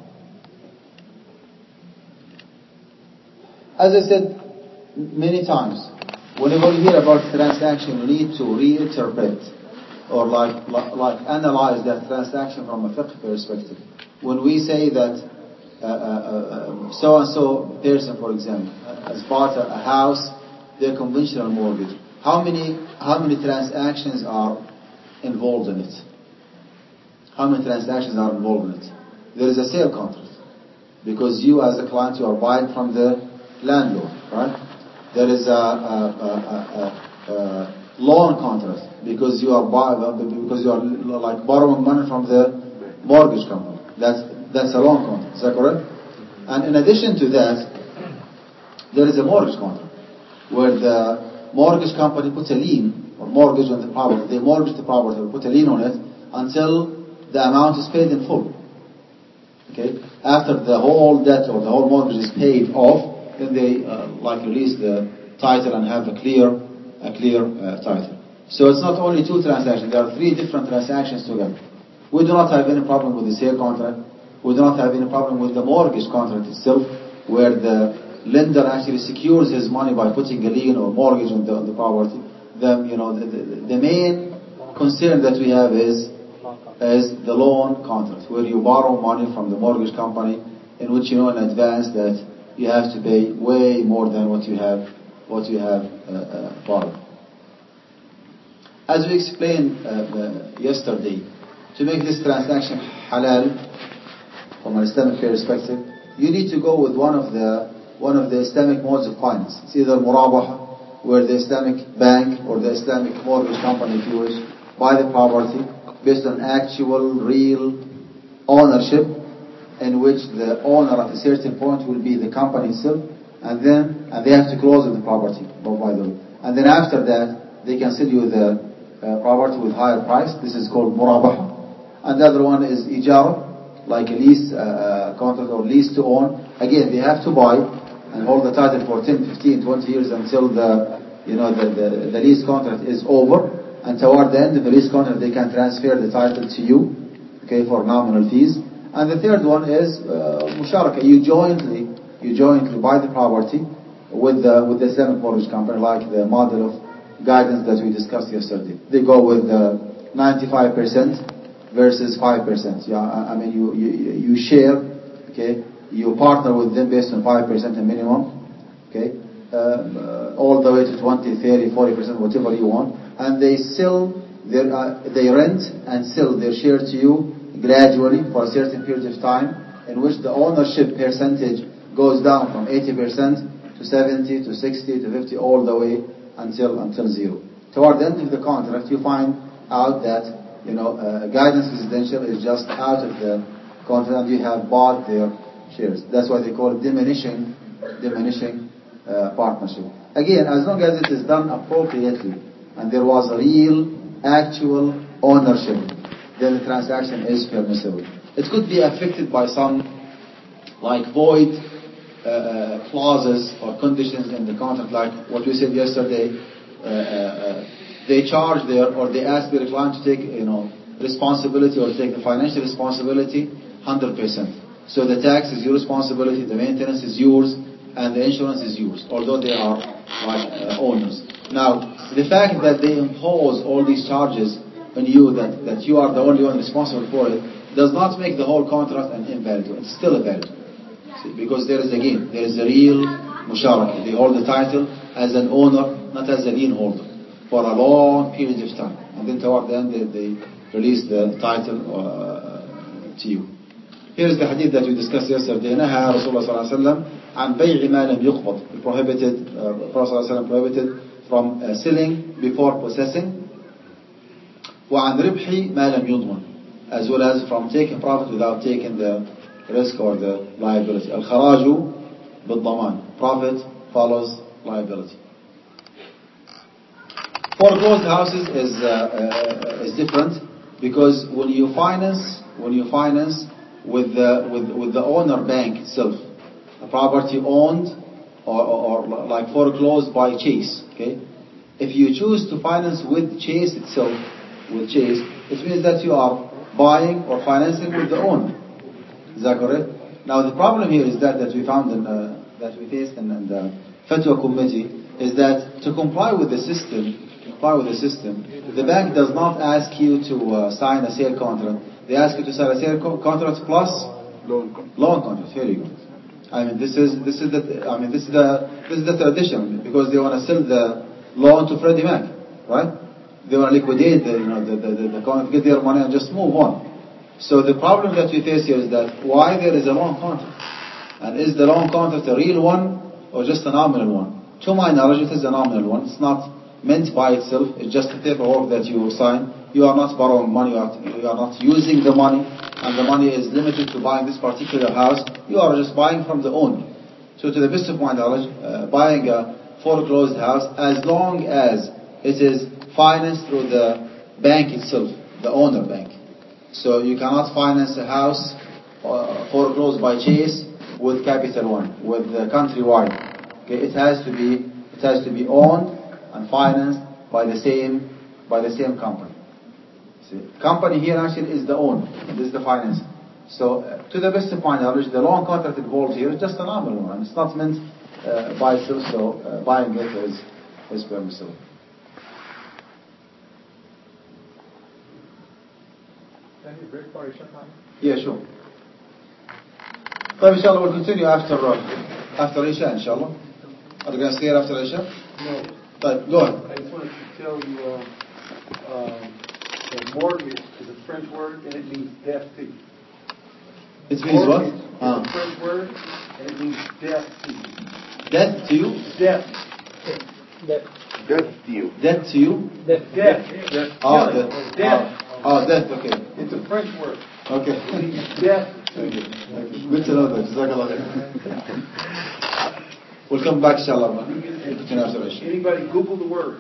As I said many times, whenever you hear about transaction, you need to reinterpret or like, like, like analyze that transaction from a fiqh perspective. When we say that uh, uh, uh, so-and-so person, for example, has bought a, a house, their conventional mortgage, how many how many transactions are involved in it? How many transactions are involved in it? There is a sale contract, because you as a client, you are buying from the landlord, right? There is a, a, a, a, a loan contract, because you are buy, because you are like borrowing money from the mortgage company. That's that's a loan contract. Is that correct? And in addition to that, there is a mortgage contract where the mortgage company puts a lien or mortgage on the property. They mortgage the property or put a lien on it until the amount is paid in full. Okay. After the whole debt or the whole mortgage is paid off, then they uh, like release the title and have a clear a clear uh, title. So it's not only two transactions, there are three different transactions together. We do not have any problem with the sale contract. We do not have any problem with the mortgage contract itself, where the lender actually secures his money by putting a lien or mortgage on the, on the property. The, you know, the, the, the main concern that we have is, is the loan contract, where you borrow money from the mortgage company, in which you know in advance that you have to pay way more than what you have what you have uh, uh, borrowed. As we explained uh, uh, yesterday, to make this transaction halal from an Islamic perspective, you need to go with one of the one of the Islamic modes of finance. It's either murabaha, where the Islamic bank or the Islamic mortgage company, if you wish, buy the property based on actual, real ownership, in which the owner at a certain point will be the company itself, and then and they have to close with the property, by the way. And then after that, they can sell you the uh, property with higher price. This is called murabaha. And the other one is ijara, like a lease uh, contract or lease to own. Again, they have to buy and hold the title for ten, fifteen, twenty years until the you know the, the, the lease contract is over. And toward the end of the lease contract, they can transfer the title to you, okay, for nominal fees. And the third one is uh, musharaka. You jointly, you jointly buy the property with the with the Islamic mortgage company, like the model of guidance that we discussed yesterday. They go with the ninety-five percent versus five percent. Yeah, I mean you you you share, okay. You partner with them based on five percent a minimum, okay, uh, uh, all the way to twenty, thirty, forty percent, whatever you want, and they sell their uh, they rent and sell their share to you gradually for a certain period of time, in which the ownership percentage goes down from eighty percent to seventy to sixty to fifty, all the way until until zero. Toward the end of the contract, you find out that you know uh, Guidance Residential is just out of the contract, and you have bought their shares. That's why they call it diminishing diminishing uh, partnership. Again, as long as it is done appropriately and there was a real, actual ownership, then the transaction is permissible. It could be affected by some like void uh, clauses or conditions in the contract, like what we said yesterday. Uh, uh, they charge their, or they ask the client to take, you know, responsibility or take the financial responsibility one hundred percent. So the tax is your responsibility, the maintenance is yours, and the insurance is yours, although they are like uh, owners. Now, the fact that they impose all these charges on you, that, that you are the only one responsible for it, does not make the whole contract an invalid. It's still a valid. See, because there is, again, there is a real musharaka. They hold the title as an owner, not as a lien holder, for a long period of time. And then toward the end, they, they release the title uh, to you. Here is the hadith that we discussed yesterday. نهى رسول الله صلى الله عليه وسلم عن بيع ما لم يقبض. He prohibited, uh, Prophet صلى الله عليه وسلم prohibited from uh, selling before possessing. وعن ربح ما لم يضمن, as well as from taking profit without taking the risk or the liability. الخراج بالضمان. Profit follows liability. foreclosed houses is uh, uh, is different because when you finance when you finance with the with with the owner bank itself, a property owned or, or, or like foreclosed by Chase. Okay, if you choose to finance with Chase itself, with Chase, it means that you are buying or financing with the owner. Is that correct? Now the problem here is that that we found in uh, that we faced in, in the Fatwa committee is that to comply with the system, comply with the system, the bank does not ask you to uh, sign a sale contract. They ask you to sign a sale co- contract plus loan contract. Loan contract. Here you go. I mean, this is this is the I mean this is the this is the tradition because they want to sell the loan to Freddie Mac, right? They want to liquidate the you know the the, the, the contract, get their money and just move on. So the problem that we face here is that why there is a loan contract, and is the loan contract a real one or just a nominal one? To my knowledge, it is a nominal one. It's not meant by itself. It's just a paperwork that you sign. You are not borrowing money. You are, you are not using the money, and the money is limited to buying this particular house. You are just buying from the owner. So to the best of my knowledge, uh, buying a foreclosed house, as long as it is financed through the bank itself, the owner bank. So you cannot finance a house uh, foreclosed by Chase with Capital One, with uh, Countrywide. Okay, it has to be it has to be owned and financed by the same by the same company. See, company here actually is the owner, and this is the financing. So, uh, to the best of my knowledge, the loan contract involved here is just a nominal one. It's not meant uh, by itself, so uh, buying it is is permissible. Can you break for Isha? Yeah, sure. طيب, inshallah, we'll continue after uh, after Isha, inshallah. Are you going to stay here after Isha? No. طيب, go ahead. I just wanted to tell you uh, uh, that mortgage is a French word and it means death to you. It means what? Mortgage is Ah. a French word and it means death to you. Death to you? Death. Death. Death to you. Death to you? Death. Death. Death. Oh, Killing. death. Death. Oh, death, okay. It's a French word. Okay. It means death. Thank you. Thank you. Good to know that. Jazakallah khair. We'll come back, inshallah. We'll continue after Isha. Anybody Google the word.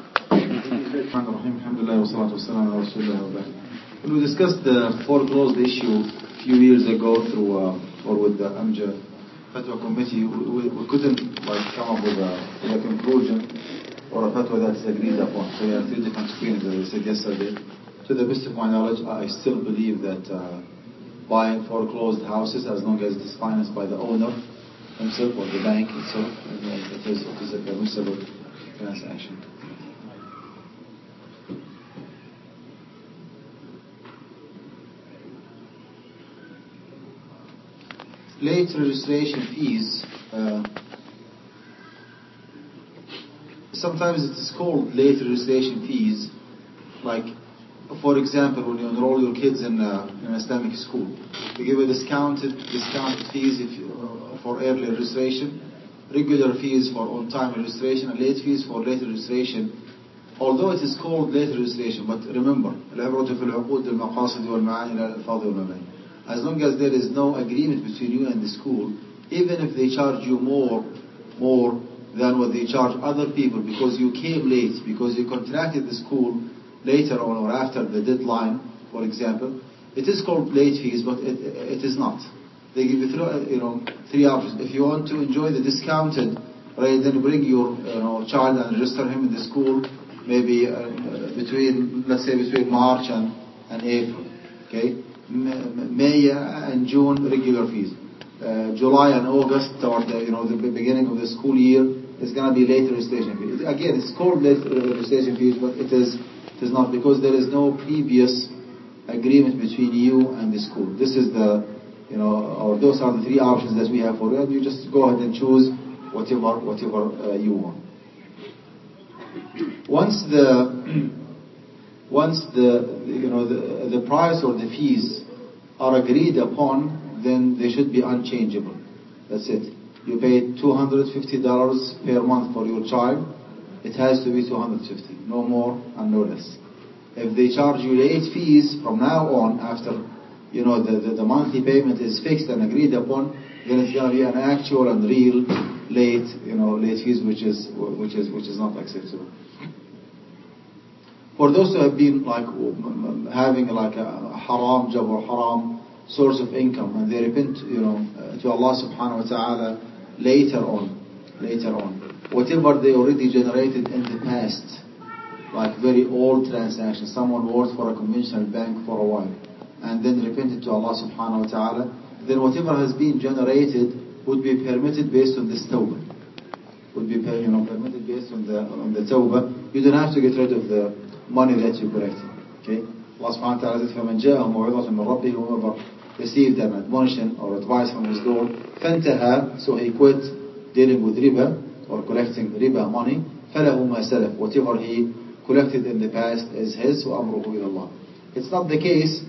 When we discussed the foreclosed issue a few years ago through, uh, or with the Amjad Fatwa Committee, we, we, we couldn't like come up with a, with a conclusion or a fatwa that's agreed upon. So there are three different opinions, as I said yesterday. To the best of my knowledge, I still believe that uh, buying foreclosed houses, as long as it is financed by the owner himself or the bank itself, it is, it is a permissible transaction. Late registration fees, uh, sometimes it is called late registration fees, like for example when you enroll your kids in, uh, in an Islamic school, they give a discounted discounted fees if you, uh, for early registration, regular fees for on-time registration, and late fees for late registration. Although it is called late registration, but remember, العبرة في العقود المقاصد والمعاني لا الألفاظ والمباني. As long as there is no agreement between you and the school, even if they charge you more, more than what they charge other people because you came late, because you contracted the school later on or after the deadline, for example, it is called late fees, but it, it is not. They give you three, you know, three options. If you want to enjoy the discounted rate, then bring your you know, child and register him in the school, maybe uh, between, let's say, between March and, and April. Okay. May and June regular fees. Uh, July and August, or the, you know the beginning of the school year, is going to be late registration fee. It, again, it's called late registration fees, but it is it is not, because there is no previous agreement between you and the school. This is the you know, or those are the three options that we have for you. And you just go ahead and choose whatever whatever uh, you want. Once the Once the you know the, the price or the fees are agreed upon, then they should be unchangeable. That's it. You pay two hundred fifty dollars per month for your child. It has to be two hundred fifty dollars, no more and no less. If they charge you late fees from now on, after you know the, the, the monthly payment is fixed and agreed upon, then it's going to be an actual and real late you know late fees, which is which is which is not acceptable. For those who have been like having like a haram job or haram source of income, and they repent, you know, uh, to Allah subhanahu wa ta'ala later on, later on, whatever they already generated in the past, like very old transactions, someone worked for a conventional bank for a while, and then repented to Allah subhanahu wa ta'ala, then whatever has been generated would be permitted based on this tawbah. Would be, you know, permitted based on the on the tawbah. You don't have to get rid of the money that you collected. Okay? Allah subhanahu wa ta'ala says, فَمَنْ جَاءَهُ مَوْعِظَةٌ مِّن رَبِّهِ, whoever received an admonition or advice from his Lord, فَانْتَهَى, so he quit dealing with riba or collecting riba money, فَلَهُ مَا سَلَفْ, whatever he collected in the past is his, وَأَمْرُهُ إِلَى اللَّهِ. It's not the case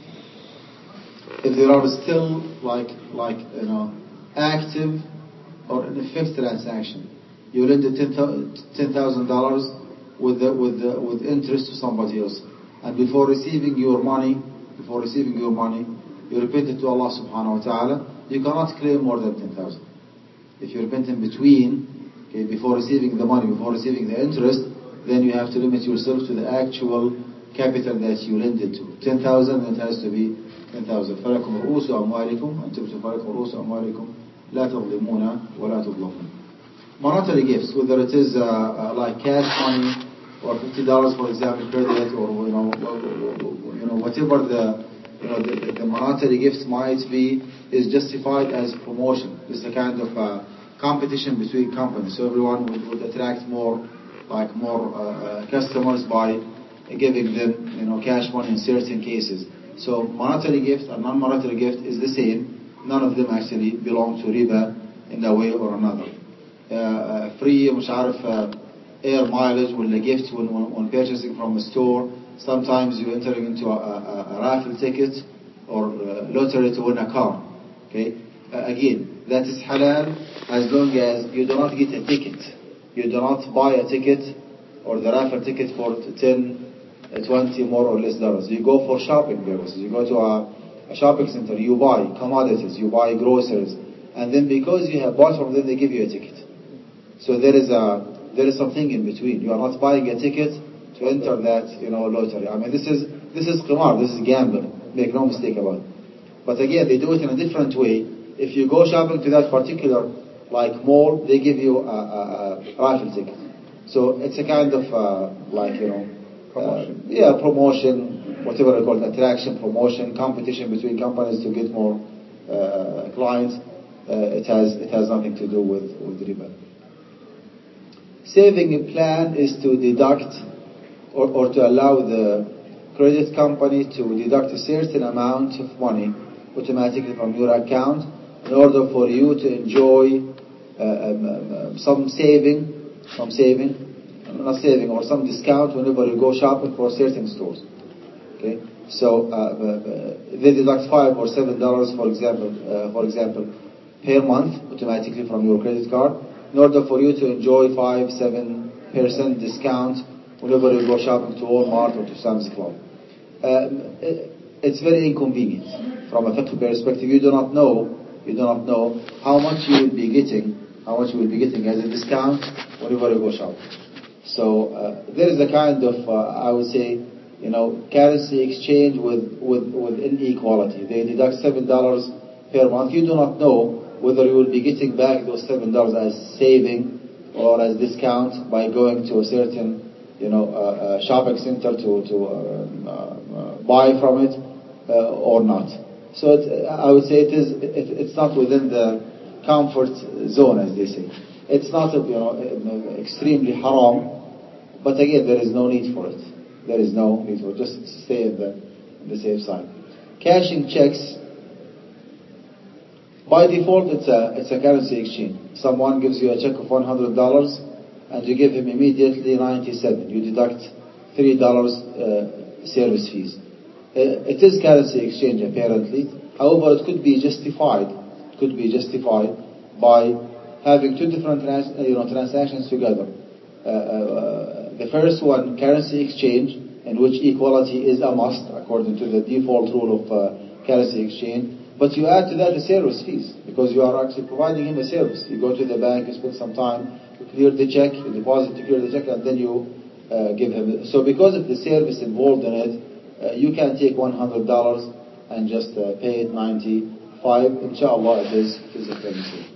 if there are still like like you know active or an fixed transaction. You lend the ten thousand dollars with the, with the, with interest to somebody else, and before receiving your money, before receiving your money, you repented to Allah subhanahu wa ta'ala. You cannot claim more than ten thousand. If you repent in between, okay, before receiving the money, before receiving the interest, then you have to limit yourself to the actual capital that you lended to. ten thousand, it has to be ten thousand. فَلَكُمْ رُؤُوسُ أَمْوَالِكُمْ أَنْ تُبْتُوا فَلَكُمْ رُؤُوسُ أَمْوَالِكُمْ لَا تَظْلِمُونَ وَلَا تُظْلَمُونَ. Monetary gifts, whether it is uh, uh, like cash money or fifty dollars, for example, credit, or you know, you know whatever the you know the, the monetary gifts might be, is justified as promotion. It's a kind of uh, competition between companies, so everyone would, would attract more like more uh, uh, customers by giving them you know cash money in certain cases. So monetary gift and non-monetary gift is the same. None of them actually belong to riba in a way or another. Uh, uh, free مش عارف uh, air mileage ولا gift when, when, when purchasing from a store. Sometimes you're entering into a, a, a raffle ticket or uh, lottery to win a car. Okay, uh, again, that is halal as long as you do not get a ticket. You do not buy a ticket or the raffle ticket for ten, twenty more or less dollars. You go for shopping purposes. You go to a, a shopping center. You buy commodities. You buy groceries, and then because you have bought from them, they give you a ticket. So there is a there is something in between. You are not buying a ticket to enter that you know lottery. I mean, this is this is qimar, this is gambling. Make no mistake about it. But again, they do it in a different way. If you go shopping to that particular like mall, they give you a, a, a raffle ticket. So it's a kind of uh, like you know uh, yeah promotion, whatever they call it, attraction, promotion, competition between companies to get more uh, clients. Uh, it has it has nothing to do with with riba. Saving plan is to deduct or, or to allow the credit company to deduct a certain amount of money automatically from your account in order for you to enjoy uh, um, um, some saving, some saving, not saving, or some discount whenever you go shopping for certain stores. Okay, so uh, uh, they deduct five or seven dollars, for example, uh, for example, per month automatically from your credit card, in order for you to enjoy five, seven percent discount whenever you go shopping to Walmart or to Sam's Club. Uh, it's very inconvenient from a fiqh perspective. You do not know, you do not know how much you will be getting, how much you will be getting as a discount whenever you go shopping. So uh, there is a kind of, uh, I would say, you know, currency exchange with with with inequality. They deduct seven dollars per month. You do not know whether you will be getting back those seven dollars as saving or as discount by going to a certain, you know, uh, uh, shopping center to to uh, uh, buy from it uh, or not. So it, I would say it is it, it's not within the comfort zone, as they say. It's not you know extremely haram, but again there is no need for it. There is no need for it. Just stay in the in the safe side. Cashing checks. By default, it's a it's a currency exchange. Someone gives you a check of one hundred dollars, and you give him immediately ninety-seven. You deduct three dollars uh, service fees. Uh, it is currency exchange apparently. However, it could be justified. It could be justified by having two different trans, you know transactions together. Uh, uh, the first one, currency exchange, in which equality is a must according to the default rule of uh, currency exchange. But you add to that the service fees, because you are actually providing him a service. You go to the bank, you spend some time to clear the check, you deposit to clear the check, and then you uh, give him. So because of the service involved in it, uh, you can take one hundred dollars and just uh, pay it ninety-five. Inshallah, it is is a permissible.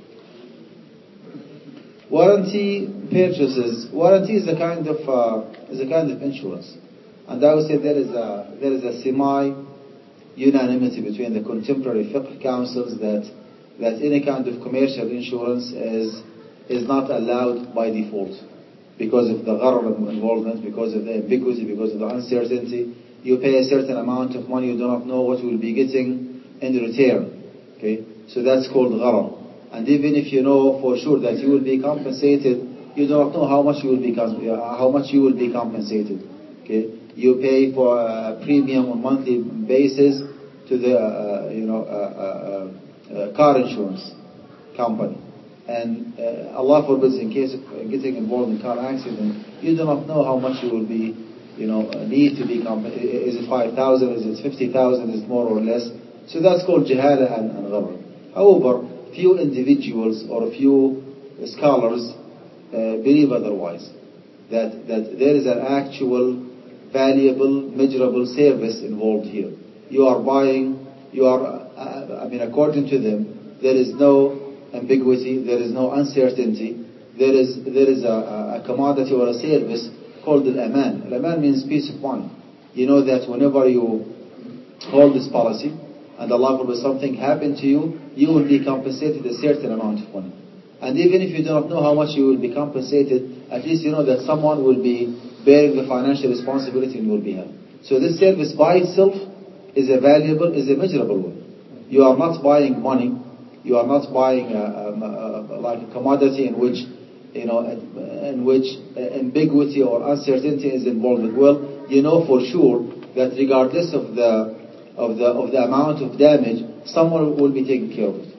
Warranty purchases. Warranty is a kind of uh, is a kind of insurance, and I would say there is a there is a semi unanimity between the contemporary fiqh councils that that any kind of commercial insurance is is not allowed by default because of the gharar involvement, because of the ambiguity, because of the uncertainty. You pay a certain amount of money, you do not know what you will be getting in return. Okay, so that's called gharar. And even if you know for sure that you will be compensated, you do not know how much you will be how much you will be compensated. Okay, you pay for a premium on monthly basis to the uh, you know uh, uh, uh, car insurance company, and uh, Allah forbids, in case of getting involved in car accident, you do not know how much you will be you know need to be compensated. Is it five thousand? Is it fifty thousand? Is it more or less? So that's called jahala and, and gharar. However, few individuals or few scholars uh, believe otherwise, that that there is an actual valuable, measurable service involved here. You are buying, you are, uh, I mean, according to them, there is no ambiguity, there is no uncertainty, there is there is a, a commodity or a service called al-aman. Al-aman means peace of mind. You know that whenever you hold this policy, and Allah forbid something happened to you, you will be compensated a certain amount of money. And even if you do not know how much you will be compensated, at least you know that someone will be bearing the financial responsibility on your behalf. So this service by itself is a valuable, is a measurable one. You are not buying money, you are not buying a, a, a, like a commodity in which, you know, in which ambiguity or uncertainty is involved. Well, you know for sure that regardless of the of the of the amount of damage, someone will be taking care of it.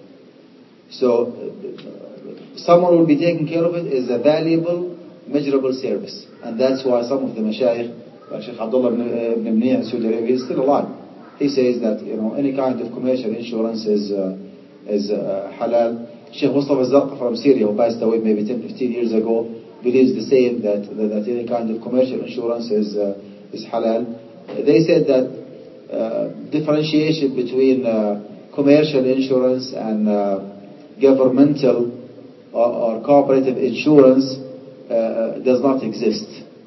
So uh, someone will be taking care of it is a valuable, measurable service, and that's why some of the mashayikh, like Sheikh Abdullah ibn Mni'a in Saudi Arabia, is still alive. He says that you know any kind of commercial insurance is uh, is uh, halal. Sheikh Mustafa Zarqa from Syria, who passed away maybe ten, fifteen years ago, believes the same, that that, that any kind of commercial insurance is uh, is halal. They said that uh, differentiation between uh, commercial insurance and uh, governmental or, or cooperative insurance uh, does not exist.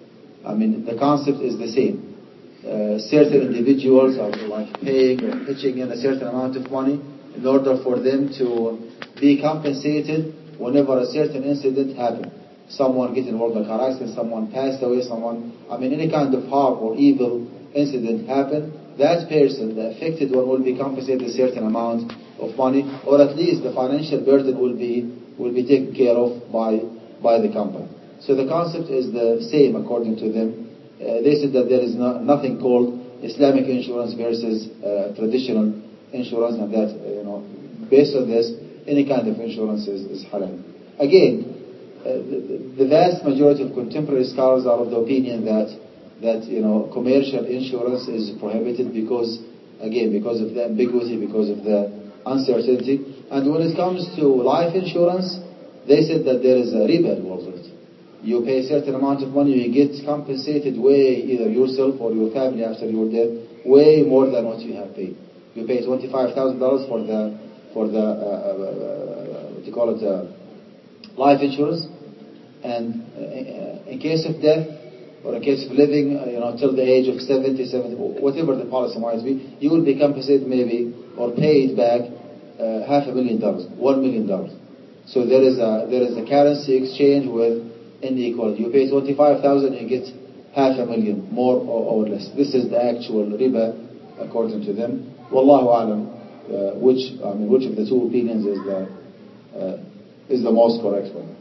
I mean, the concept is the same. Uh, certain individuals are like paying or pitching in a certain amount of money in order for them to be compensated whenever a certain incident happens. Someone gets involved in a car accident, someone passed away, someone, I mean, any kind of harm or evil incident happened, that person, the affected one, will be compensated a certain amount of money, or at least the financial burden will be will be taken care of by by the company. So the concept is the same according to them. Uh, they said that there is no, nothing called Islamic insurance versus uh, traditional insurance, and that uh, you know, based on this, any kind of insurance is, is halal. Again, uh, the, the vast majority of contemporary scholars are of the opinion that that you know commercial insurance is prohibited because, again, because of the ambiguity, because of the uncertainty. And when it comes to life insurance, they said that there is a riba involved in it. You pay a certain amount of money, you get compensated way, either yourself or your family after your death, way more than what you have paid. You pay twenty-five thousand dollars for the for the uh, uh, what do you call it, uh, life insurance, and uh, in case of death or in case of living, uh, you know, till the age of seventy, seventy, whatever the policy might be, you will be compensated maybe or paid back uh, half a million dollars, one million dollars. So there is a there is a currency exchange with inequality. You pay twenty-five thousand, you get half a million, more or, or less. This is the actual riba according to them. Wallahu alam, uh, which I mean, which of the two opinions is the uh, is the most correct one?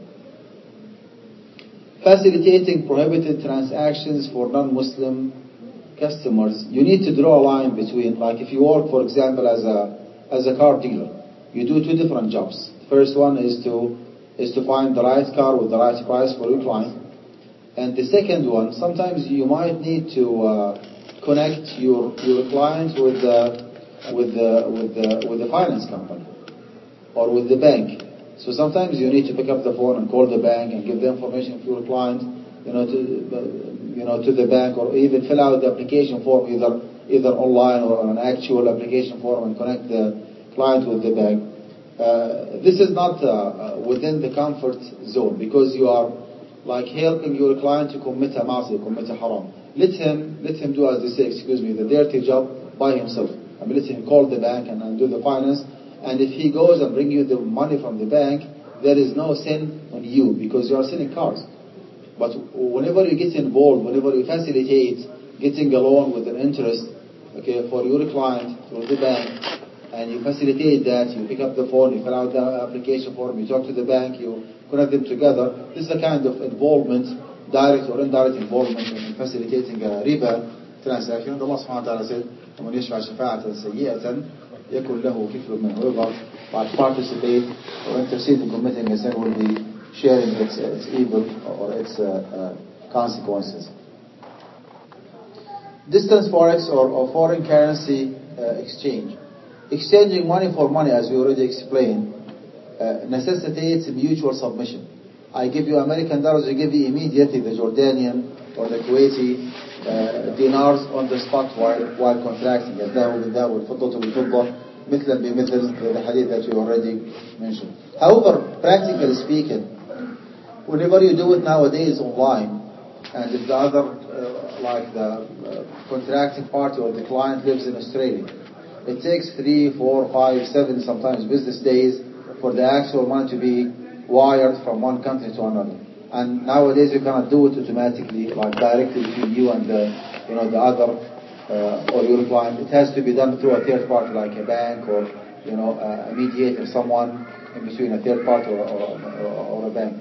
Facilitating prohibited transactions for non-Muslim customers. You need to draw a line between, like if you work, for example, as a as a car dealer, you do two different jobs. The first one is to is to find the right car with the right price for your client, and the second one, sometimes you might need to uh, connect your your client with the with the with the with the finance company or with the bank. So sometimes you need to pick up the phone and call the bank and give the information of your client, you know, to, you know, to the bank, or even fill out the application form either either online or on an actual application form and connect the client with the bank. Uh, this is not uh, within the comfort zone, because you are like helping your client to commit a ma'asi, commit a haram. Let him, let him do, as they say, excuse me, the dirty job by himself. I mean, let him call the bank and, and do the finance. And if he goes and bring you the money from the bank, there is no sin on you, because you are selling cars. But whenever you get involved, whenever you facilitate getting a loan with an interest, okay, for your client through the bank, and you facilitate that, you pick up the phone, you fill out the application form, you talk to the bank, you connect them together. This is a kind of involvement, direct or indirect involvement in facilitating a riba transaction. Allah subhanahu wa ta'ala said, وَمَنْ يَشْفَعَ شَفَاعَةً سَيِّئَةً يَكُنْ لَهُ كِفْلٌ مِنْهُ. Whoever by participate or intercede in committing a sin will be sharing its, its evil or its uh, uh, consequences. Distance forex or, or foreign currency uh, exchange. Exchanging money for money, as we already explained, uh, necessitates mutual submission. I give you American dollars, you give you immediately the Jordanian or the Kuwaiti uh, dinars on the spot while, while contracting. الذهب بالذهب والفضة بالفضة مثلا بمثل, the hadith that we already mentioned. However, practically speaking, whenever you do it nowadays online, and if the other, uh, like the uh, contracting party or the client lives in Australia, it takes three, four, five, seven, sometimes business days for the actual money to be wired from one country to another. And nowadays you cannot do it automatically, like directly between you and the, you know, the other uh, or your client. It has to be done through a third party, like a bank or, you know, a mediator, someone in between a third party or, or, or, or a bank.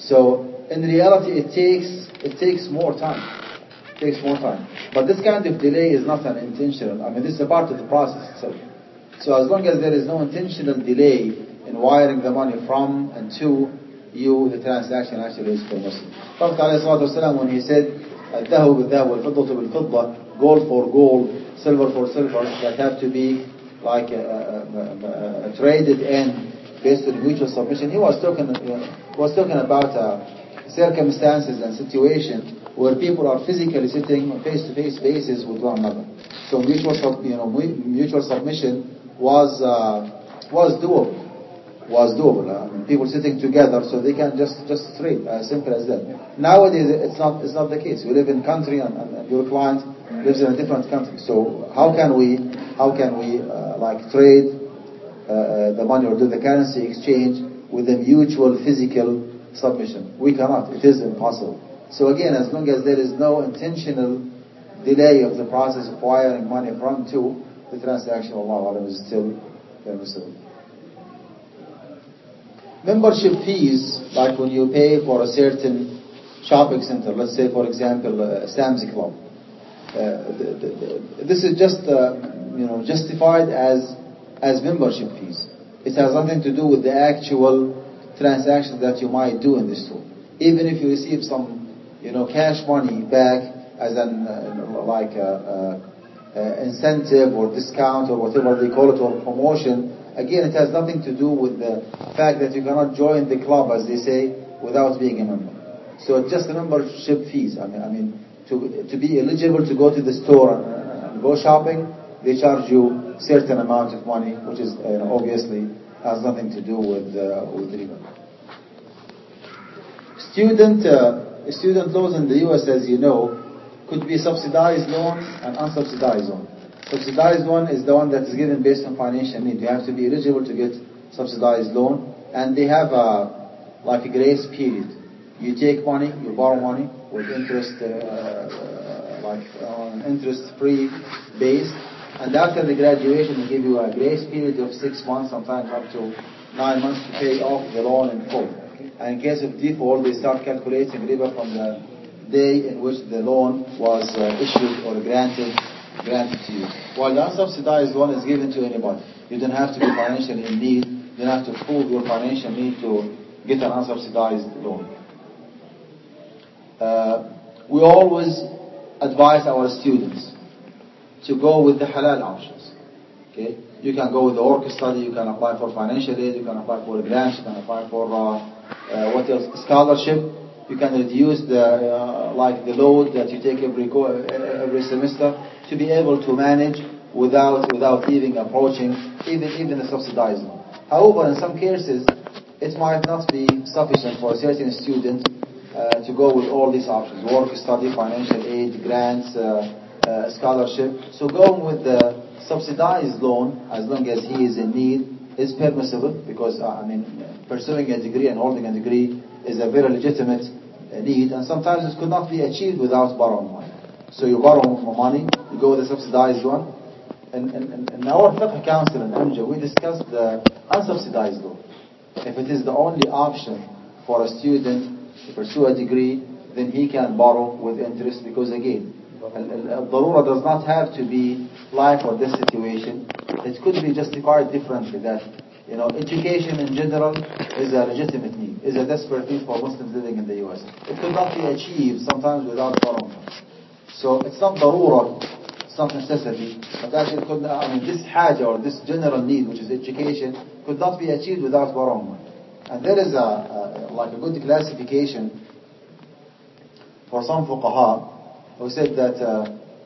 So in reality, it takes it takes more time. It takes more time. But this kind of delay is not an intentional. I mean, this is a part of the process itself. So as long as there is no intentional delay in wiring the money from and to you, the transaction actually is permissible. Prophet ﷺ, when he said, الذهب بالذهب والفضة بالفضة, gold for gold, silver for silver, that have to be like uh, uh, uh, traded in based on mutual submission, he was talking uh, was talking about uh, circumstances and situation where people are physically sitting on face-to-face basis with one another. So mutual, sub, you know, mutual submission was uh, was doable. Was doable. I mean, people sitting together, so they can just just trade. As simple as that. Nowadays, it's not it's not the case. We live in country, and, and, and your client lives in a different country. So how can we how can we uh, like trade uh, the money or do the currency exchange with a mutual physical submission? We cannot. It is impossible. So again, as long as there is no intentional delay of the process of wiring money from to, the transaction, Allah Alam, is still permissible. Membership fees, like when you pay for a certain shopping center, let's say for example uh, Sam's Club, uh, the, the, the, this is just uh, you know justified as as membership fees. It has nothing to do with the actual transactions that you might do in the store. Even if you receive some you know cash money back as an uh, like a, a, a incentive or discount or whatever they call it, or promotion. Again, it has nothing to do with the fact that you cannot join the club, as they say, without being a member. So it's just the membership fees. I mean, I mean, to to be eligible to go to the store and, and go shopping, they charge you certain amount of money, which is uh, obviously has nothing to do with uh, with riba. Student uh, student loans in the U S, as you know, could be subsidized loan and unsubsidized loan. Subsidized one is the one that is given based on financial need. You have to be eligible to get subsidized loan, and they have a like a grace period. You take money, you borrow money with interest, uh, uh, like on interest-free base, and after the graduation, they give you a grace period of six months, sometimes up to nine months, to pay off the loan in full. And in case of default, they start calculating riba from the day in which the loan was uh, issued or granted. granted to you. While the unsubsidized loan is given to anybody. You don't have to be financially in need. You don't have to prove your financial need to get an unsubsidized loan. Uh, we always advise our students to go with the halal options. Okay? You can go with the work study, you can apply for financial aid, you can apply for a grant, you can apply for uh, uh, what else? Scholarship. You can reduce the uh, like the load that you take every co- every semester to be able to manage without without even approaching even even the subsidized loan. However, in some cases, it might not be sufficient for a certain student uh, to go with all these options: work, study, financial aid, grants, uh, uh, scholarship. So going with the subsidized loan, as long as he is in need, is permissible, because uh, I mean, pursuing a degree and holding a degree is a very legitimate uh, need, and sometimes it could not be achieved without borrowing money. So you borrow money, you go with the subsidized one. And in, in, in our fiqh council in Amja, we discussed the unsubsidized loan. If it is the only option for a student to pursue a degree, then he can borrow with interest, because again, al-darura does not have to be life or death situation. It could be justified differently, that, you know, education in general is a legitimate need, is a desperate need for Muslims living in the U S. It could not be achieved sometimes without borrowing. So it's not darura, it's not necessity, but actually could, I mean, this haja or this general need, which is education, could not be achieved without borrowing money. And there is a, a like a good classification for some fuqaha who said that uh,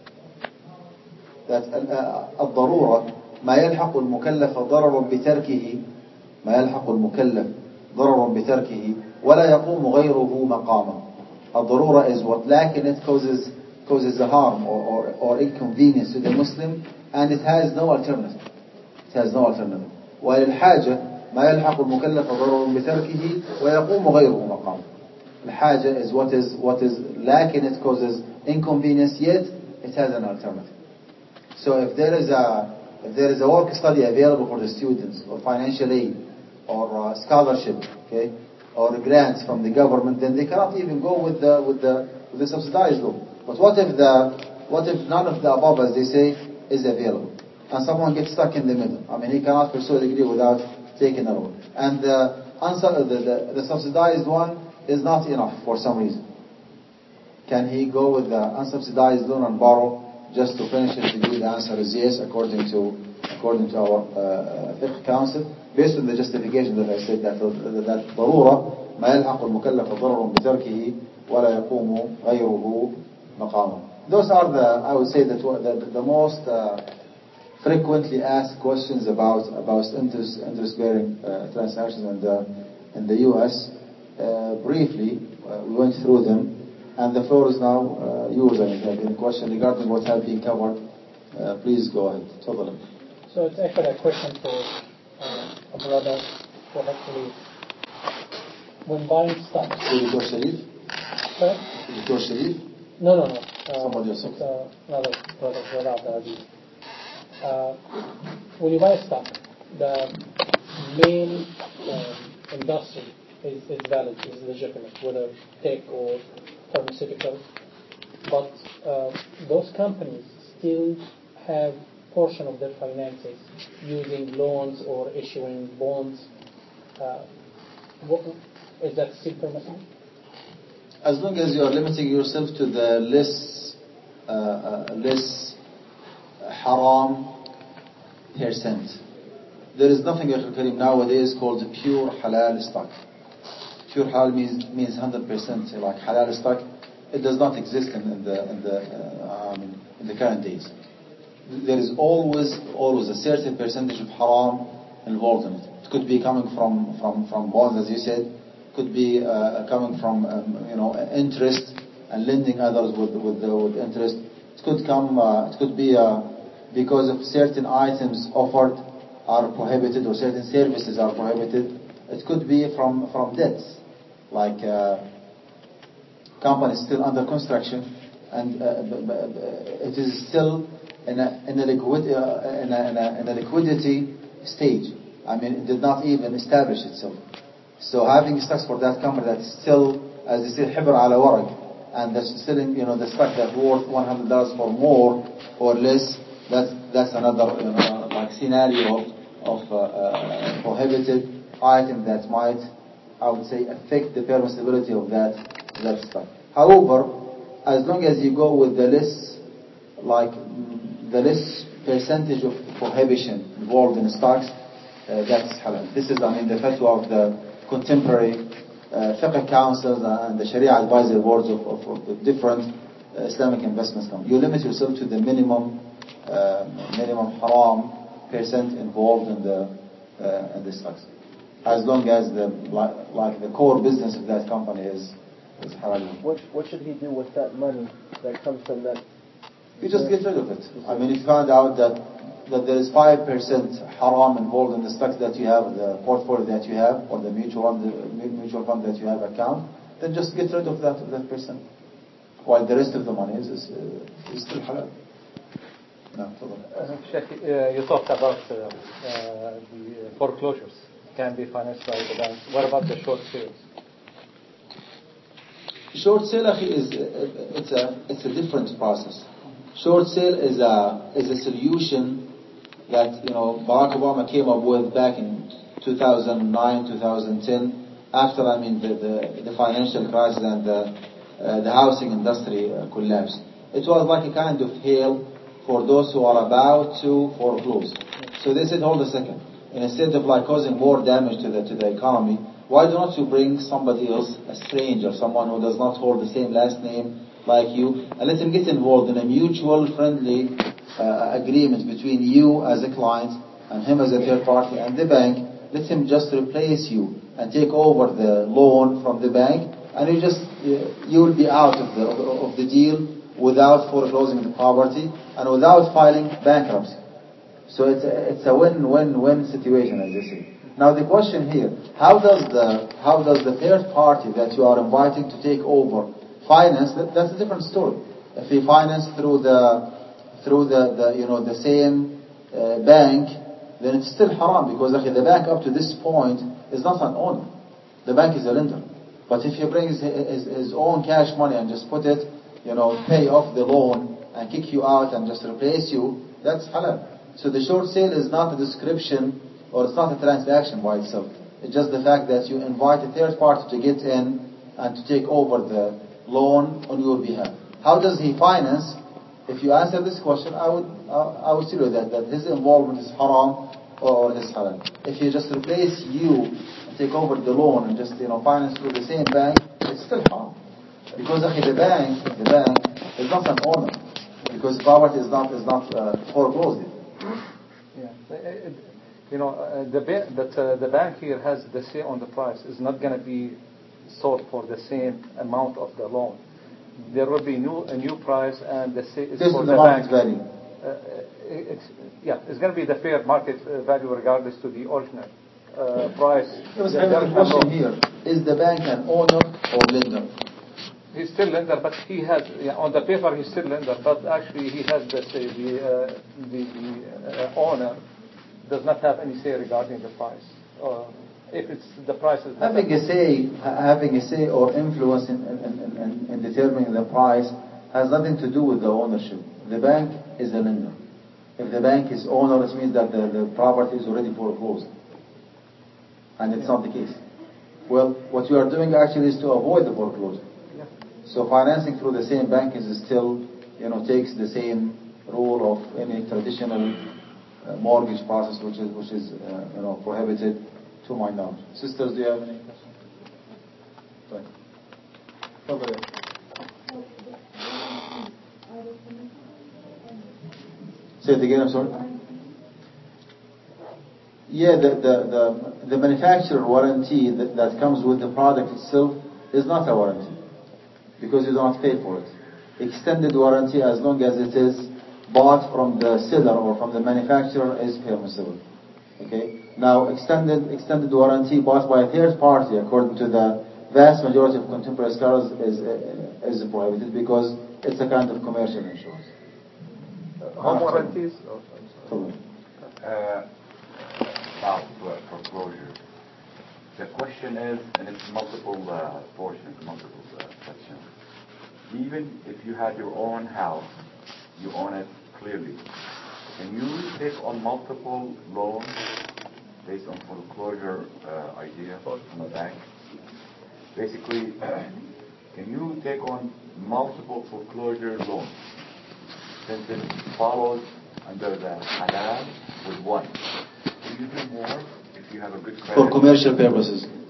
that الضرورة ما يلحق المكلف ضرر بتركه ما يلحق المكلف ضرر بتركه ولا يقوم غيره مقامه. الضرورة is what لكن it causes causes a harm or, or, or inconvenience to the Muslim, and it has no alternative. It has no alternative. وللحاجة ما يلحق المكلف ضرر بتركه ويقوم غيره مقامه. الحاجة is what is what is لكن it causes inconvenience, yet it has an alternative. So if there is a if there is a work study available for the students, or financial aid, or uh, scholarship, okay, or grants from the government, then they cannot even go with the with the with the subsidized loan. But what if the what if none of the above, as they say, is available, and someone gets stuck in the middle? I mean, he cannot pursue a degree without taking a loan, and the, the, the, the subsidized one is not enough for some reason. Can he go with the unsubsidized loan and borrow just to finish his degree? The answer is yes, according to according to our uh, fiqh council, based on the justification that I said, that that ضرورة ما يلحق المكلف ضرر بتركه ولا يقوم غيره مقامه. Those are the, I would say, that the, the most uh, frequently asked questions about about interest interest bearing uh, transactions in the in the U S. Uh, briefly, uh, we went through them. And the floor is now uh, yours. And if you have any question regarding what has been covered, uh, please go ahead. Tafadhal. So it's actually a question for uh, a brother who actually, when buying stock. Doctor Sharif? Sorry? Doctor Sharif? No, no, no. Uh, Somebody else. It's uh, another brother, brother Abdulaziz. Uh, when you buy a stock, the main um, industry is, is valid, is legitimate, whether tech or pharmaceuticals, but uh, those companies still have portion of their finances using loans or issuing bonds. Uh, what, is that still permissible? As long as you are limiting yourself to the less uh, uh, less haram percent. There is nothing nowadays called pure halal stock. Pure halal means means one hundred percent like halal stock. It does not exist in, in the in the uh, I mean, in the current days. There is always always a certain percentage of haram involved in it. It could be coming from from from bonds, as you said. Could be uh, coming from um, you know interest and lending others with with the, with interest. It could come. Uh, it could be uh, because of certain items offered are prohibited, or certain services are prohibited. It could be from from debts, like uh, companies still under construction, and uh, it is still in a in a, liquid, uh, in, a, in, a, in a liquidity stage. I mean, it did not even establish itself. So having stocks for that company that's still, as they say, حبر على ورق, and that's still in, you know, the stock that's worth one hundred dollars for more or less, that's that's another, you know, like scenario of, of uh, uh, prohibited item that might, I would say, affect the permissibility of that that stock. However, as long as you go with the less, like the less percentage of prohibition involved in stocks, uh, that's halal. This is, I mean, the fatwa of the contemporary uh, fiqh councils and the Sharia advisory boards of, of, of the different uh, Islamic investments companies. You limit yourself to the minimum uh, minimum haram percent involved in the uh, in the stocks, as long as the like, like the core business of that company is is halal. What what should he do with that money that comes from that? You just get rid of it. I mean, if you find out that that there is five percent haram involved in the stocks that you have, the portfolio that you have, or the mutual fund, the mutual fund that you have account, then just get rid of that of that percent. While the rest of the money is is, uh, is still halal. No, uh, Sheikh, uh, you talked about uh, uh, the foreclosures can be financed by the banks. What about the short sales? Short sale akhi, is uh, it's a it's a different process. Short sale is a is a solution that, you know, Barack Obama came up with back in two thousand nine, two thousand ten, after, I mean, the, the, the financial crisis and the, uh, the housing industry uh, collapsed. It was like a kind of hail for those who are about to foreclose. So they said, hold a second. Instead of like causing more damage to the to the economy, why don't you bring somebody else, a stranger, someone who does not hold the same last name like you, and let him get involved in a mutual friendly uh, agreement between you as a client and him as a third party and the bank. Let him just replace you and take over the loan from the bank, and you just uh, you will be out of the of the deal without foreclosing the property and without filing bankruptcy. So it's a, it's a win-win-win situation, as they say. Now the question here: how does the how does the third party that you are inviting to take over finance? That, that's a different story. If he finance through the through the, the you know the same uh, bank, then it's still haram, because okay, the bank up to this point is not an owner. The bank is a lender. But if he brings his, his, his own cash money and just put it, you know, pay off the loan and kick you out and just replace you, that's halal. So the short sale is not a description, or it's not a transaction by itself. It's just the fact that you invite a third party to get in and to take over the loan on your behalf. How does he finance? If you answer this question, I would uh, I would tell you that, that his involvement is haram or his halal. If he just replace you and take over the loan and just, you know, finance through the same bank, it's still haram. Because okay, the bank, the bank is not an owner, because property is not is not uh, foreclosed. Yeah, you know, uh, the ba- that uh, the bank here has the say on the price is not going to be sold for the same amount of the loan. There will be new a new price, and the say is this for is the, the market bank. value. Uh, it's, yeah, it's going to be the fair market uh, value regardless to the original uh, price. Yes, The, the question here is: the bank an owner or lender? He's still lender, but he has, yeah, on the paper he's still lender, but actually he has the say the uh, the, the uh, owner does not have any say regarding the price. Uh, if it's the price is having a say, having a say or influence in, in, in, in determining the price has nothing to do with the ownership. The bank is a lender. If the bank is owner, it means that the, the property is already foreclosed, and it's yeah. not the case. Well, what you are doing actually is to avoid the foreclosure. Yeah. So financing through the same bank is still, you know, takes the same rule of any traditional uh, mortgage process, which is which is uh, you know prohibited, to my knowledge. Sisters, do you have any questions? Right. Over there. Say it again, I'm sorry. Yeah, the the the, the manufacturer warranty that, that comes with the product itself is not a warranty, because you do not pay for it. Extended warranty, as long as it is bought from the seller or from the manufacturer, is permissible. Okay. Now, extended extended warranty bought by a third party, according to the vast majority of contemporary scholars, is uh, is prohibited, because it's a kind of commercial insurance. Uh, home warranties? Oh, uh, about uh, foreclosure. The question is, and it's multiple uh, portions, multiple uh, sections. Even if you had your own house, you own it clearly, can you take on multiple loans based on foreclosure uh, idea from the bank? Basically, can you take on multiple foreclosure loans, since it follows under the halal with one? Can you do more if you have a good credit? for commercial purposes.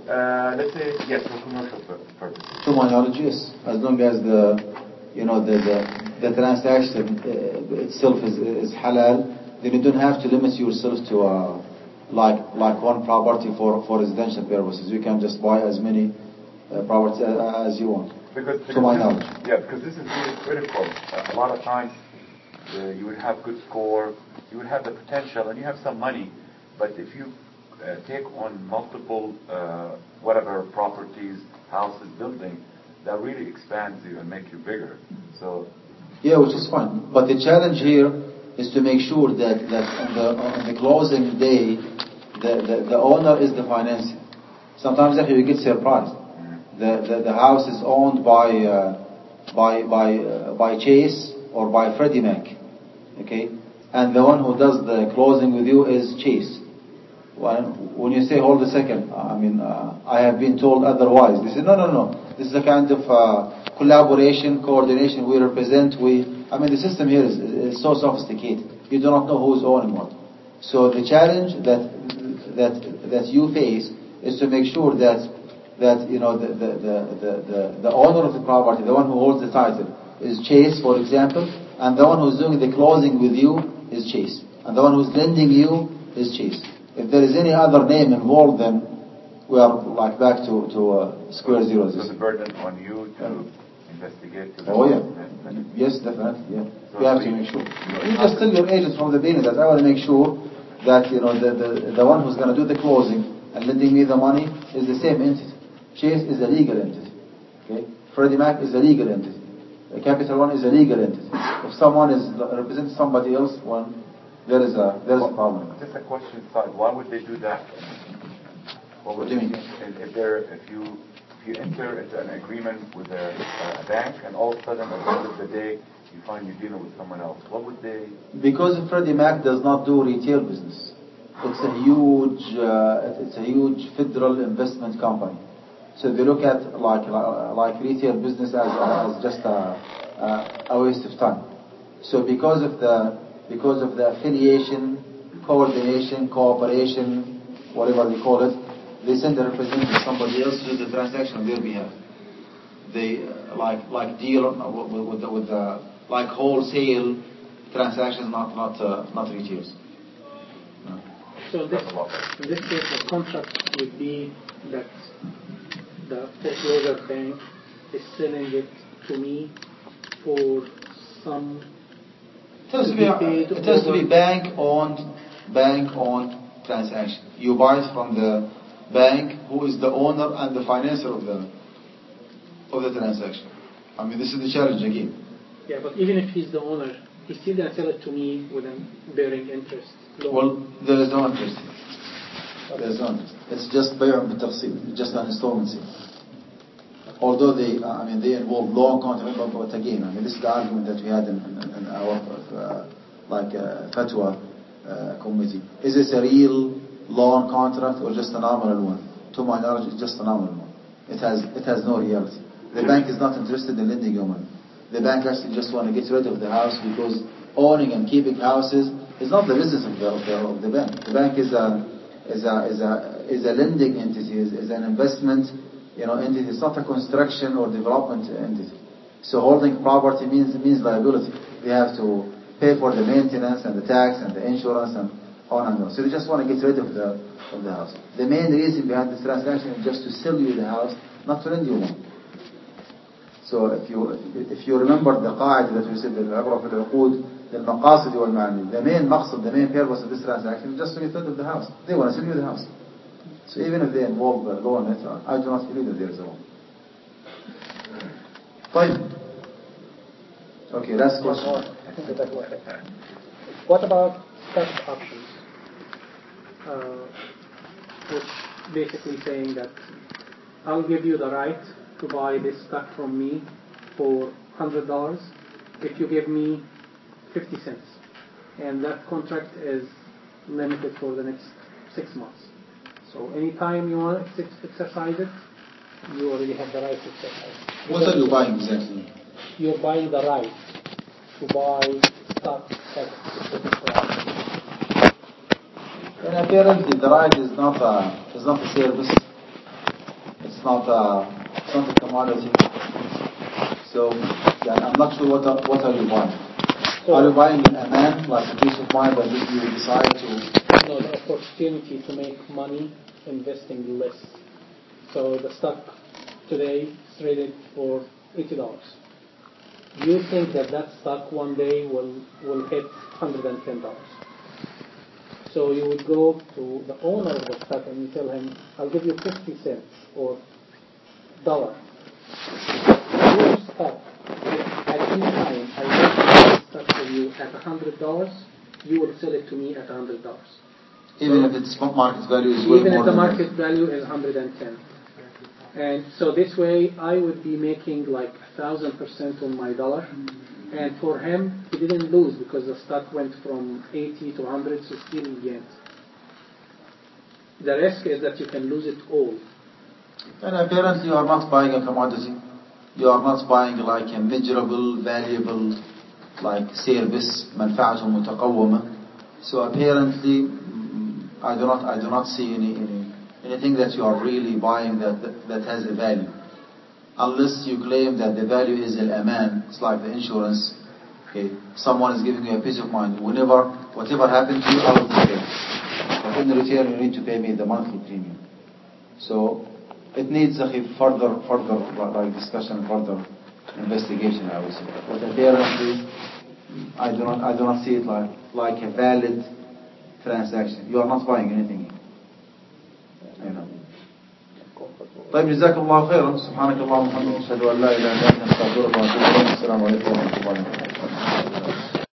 Uh, let's say, yes, for commercial pur- purposes. To my knowledge, yes. As long as the, you know, the the, the transaction uh, itself is, is halal, then you don't have to limit yourself to uh, like like one property for, for residential purposes. You can just buy as many uh, properties as, as you want. Because, to my knowledge. Yeah, because this is really critical. Uh, a lot of times, uh, you would have good score, you would have the potential, and you have some money, but if you uh, take on multiple, uh, whatever properties, houses, buildings, that really expands you and make you bigger. So, yeah, which is fine. But the challenge here is to make sure that, that on the on the closing day, the, the, the owner is the financier. Sometimes actually you get surprised. The, the the house is owned by uh, by by uh, by Chase or by Freddie Mac, okay, and the one who does the closing with you is Chase. When when you say hold a second, I mean uh, I have been told otherwise. They say no no no. This is a kind of uh, collaboration, coordination. We represent. We I mean the system here is, is so sophisticated. You do not know who is owning what. So the challenge that that that you face is to make sure that. that you know the the, the, the, the the owner of the property, the one who holds the title, is Chase, for example, and the one who's doing the closing with you is Chase, and the one who's lending you is Chase. If there is any other name involved, then we are like back to to uh, square zero. So the burden on you to investigate. To oh yeah, yes, definitely. Yeah, so you have to make sure. You just tell your agent from the beginning that I want to make sure that you know the the, the one who's going to do the closing and lending me the money is the same entity. Chase is a legal entity. Okay? Freddie Mac is a legal entity. The Capital One is a legal entity. If someone is representing somebody else, well, there is a there is a problem. Just a question aside. Why would they do that? What would What do you mean? If there, if you if you enter into an agreement with a, a bank, and all of a sudden at the end of the day you find you're dealing with someone else, what would they? Because Freddie Mac does not do retail business. It's a huge uh, it's a huge federal investment company. So they look at like like retail business as, as just a, a waste of time. So because of the because of the affiliation, coordination, cooperation, whatever they call it, they send a representative to somebody else to do the transaction on their behalf. They uh, like like deal with, with the, with the like wholesale transactions, not not uh, not retails. No. So in this, in this case, the contract would be that the foreclosure bank is selling it to me for some. It has to be, it has to be bank owned, bank owned transaction. You buy it from the bank who is the owner and the financer of the of the transaction. I mean, this is the challenge again. Yeah, but even if he's the owner, he's still gonna sell it to me with a bearing interest. Loan. Well, there is no interest. There is no interest. It's just bay'un b'taqsid, just an installment sale. Although they, uh, I mean, they involve long contract, but, but again, I mean, this is the argument that we had in, in, in our uh, like uh, fatwa uh, committee. Is this a real long contract or just a nominal one? To my knowledge, it's just a nominal one. It has it has no reality. The bank is not interested in lending you money. The bank actually just want to get rid of the house because owning and keeping houses is not the business of the of the, of the bank. The bank is a is a is a is a lending entity, is, is an investment, you know, entity. It's not a construction or development entity. So holding property means means liability. They have to pay for the maintenance and the tax and the insurance and on and on. So they just want to get rid of the of the house. The main reason behind this transaction is just to sell you the house, not to lend you money. So if you if you remember the قاعدة that we said, العبرة في العقود للمقاصد والمعاني. The main مقصد, the main purpose of this transaction is just to get rid of the house. They want to sell you the house. So even if they involve the loan, I do not believe that there is a loan. Fine. Okay, last question. What about stock options? Uh, which basically saying that I'll give you the right to buy this stock from me for one hundred dollars if you give me fifty cents. And that contract is limited for the next six months. So anytime you want to exercise it, you already have the right to exercise it. What are you buying exactly? You're buying the right to buy stock at a specific price. And apparently the right is not a, is not a service. not a, it's not a commodity. So yeah, I'm not sure what are, what are you buying. So, are you buying a man, like a piece of mind that you decide to? No, the opportunity to make money investing less. So the stock today is traded for eighty dollars. You think that that stock one day will, will hit one hundred ten dollars. So you would go to the owner of the stock and you tell him, I'll give you fifty cents or dollar. Your stock, at any time I will sell the stock for you at one hundred dollars, you will sell it to me at one hundred dollars. Even so, if its market value is way even more if the than market that. value is one hundred ten. And so this way I would be making like one thousand percent on my dollar. And for him, he didn't lose because the stock went from eighty to one hundred, so still he gained. The risk is that you can lose it all. And apparently you are not buying a commodity. You are not buying like a measurable, valuable, like service, منفعة متقومة. So apparently, I do not, I do not see any, any anything that you are really buying that, that that has a value, unless you claim that the value is al-aman. It's like the insurance. Okay, someone is giving you a peace of mind. Whenever, whatever happens to you, I will take care. But in return, you need to pay me the monthly premium. So it needs a further, further like discussion, further investigation, I would say. But apparently, I do not, I do not see it like like a valid transaction. You are not buying anything. You know. طيب جزاك الله خيرا. سبحانك اللهم وبحمدك أشهد أن لا إله إلا أنت أستغفرك وأتوب إليك. السلام عليكم ورحمة الله وبركاته.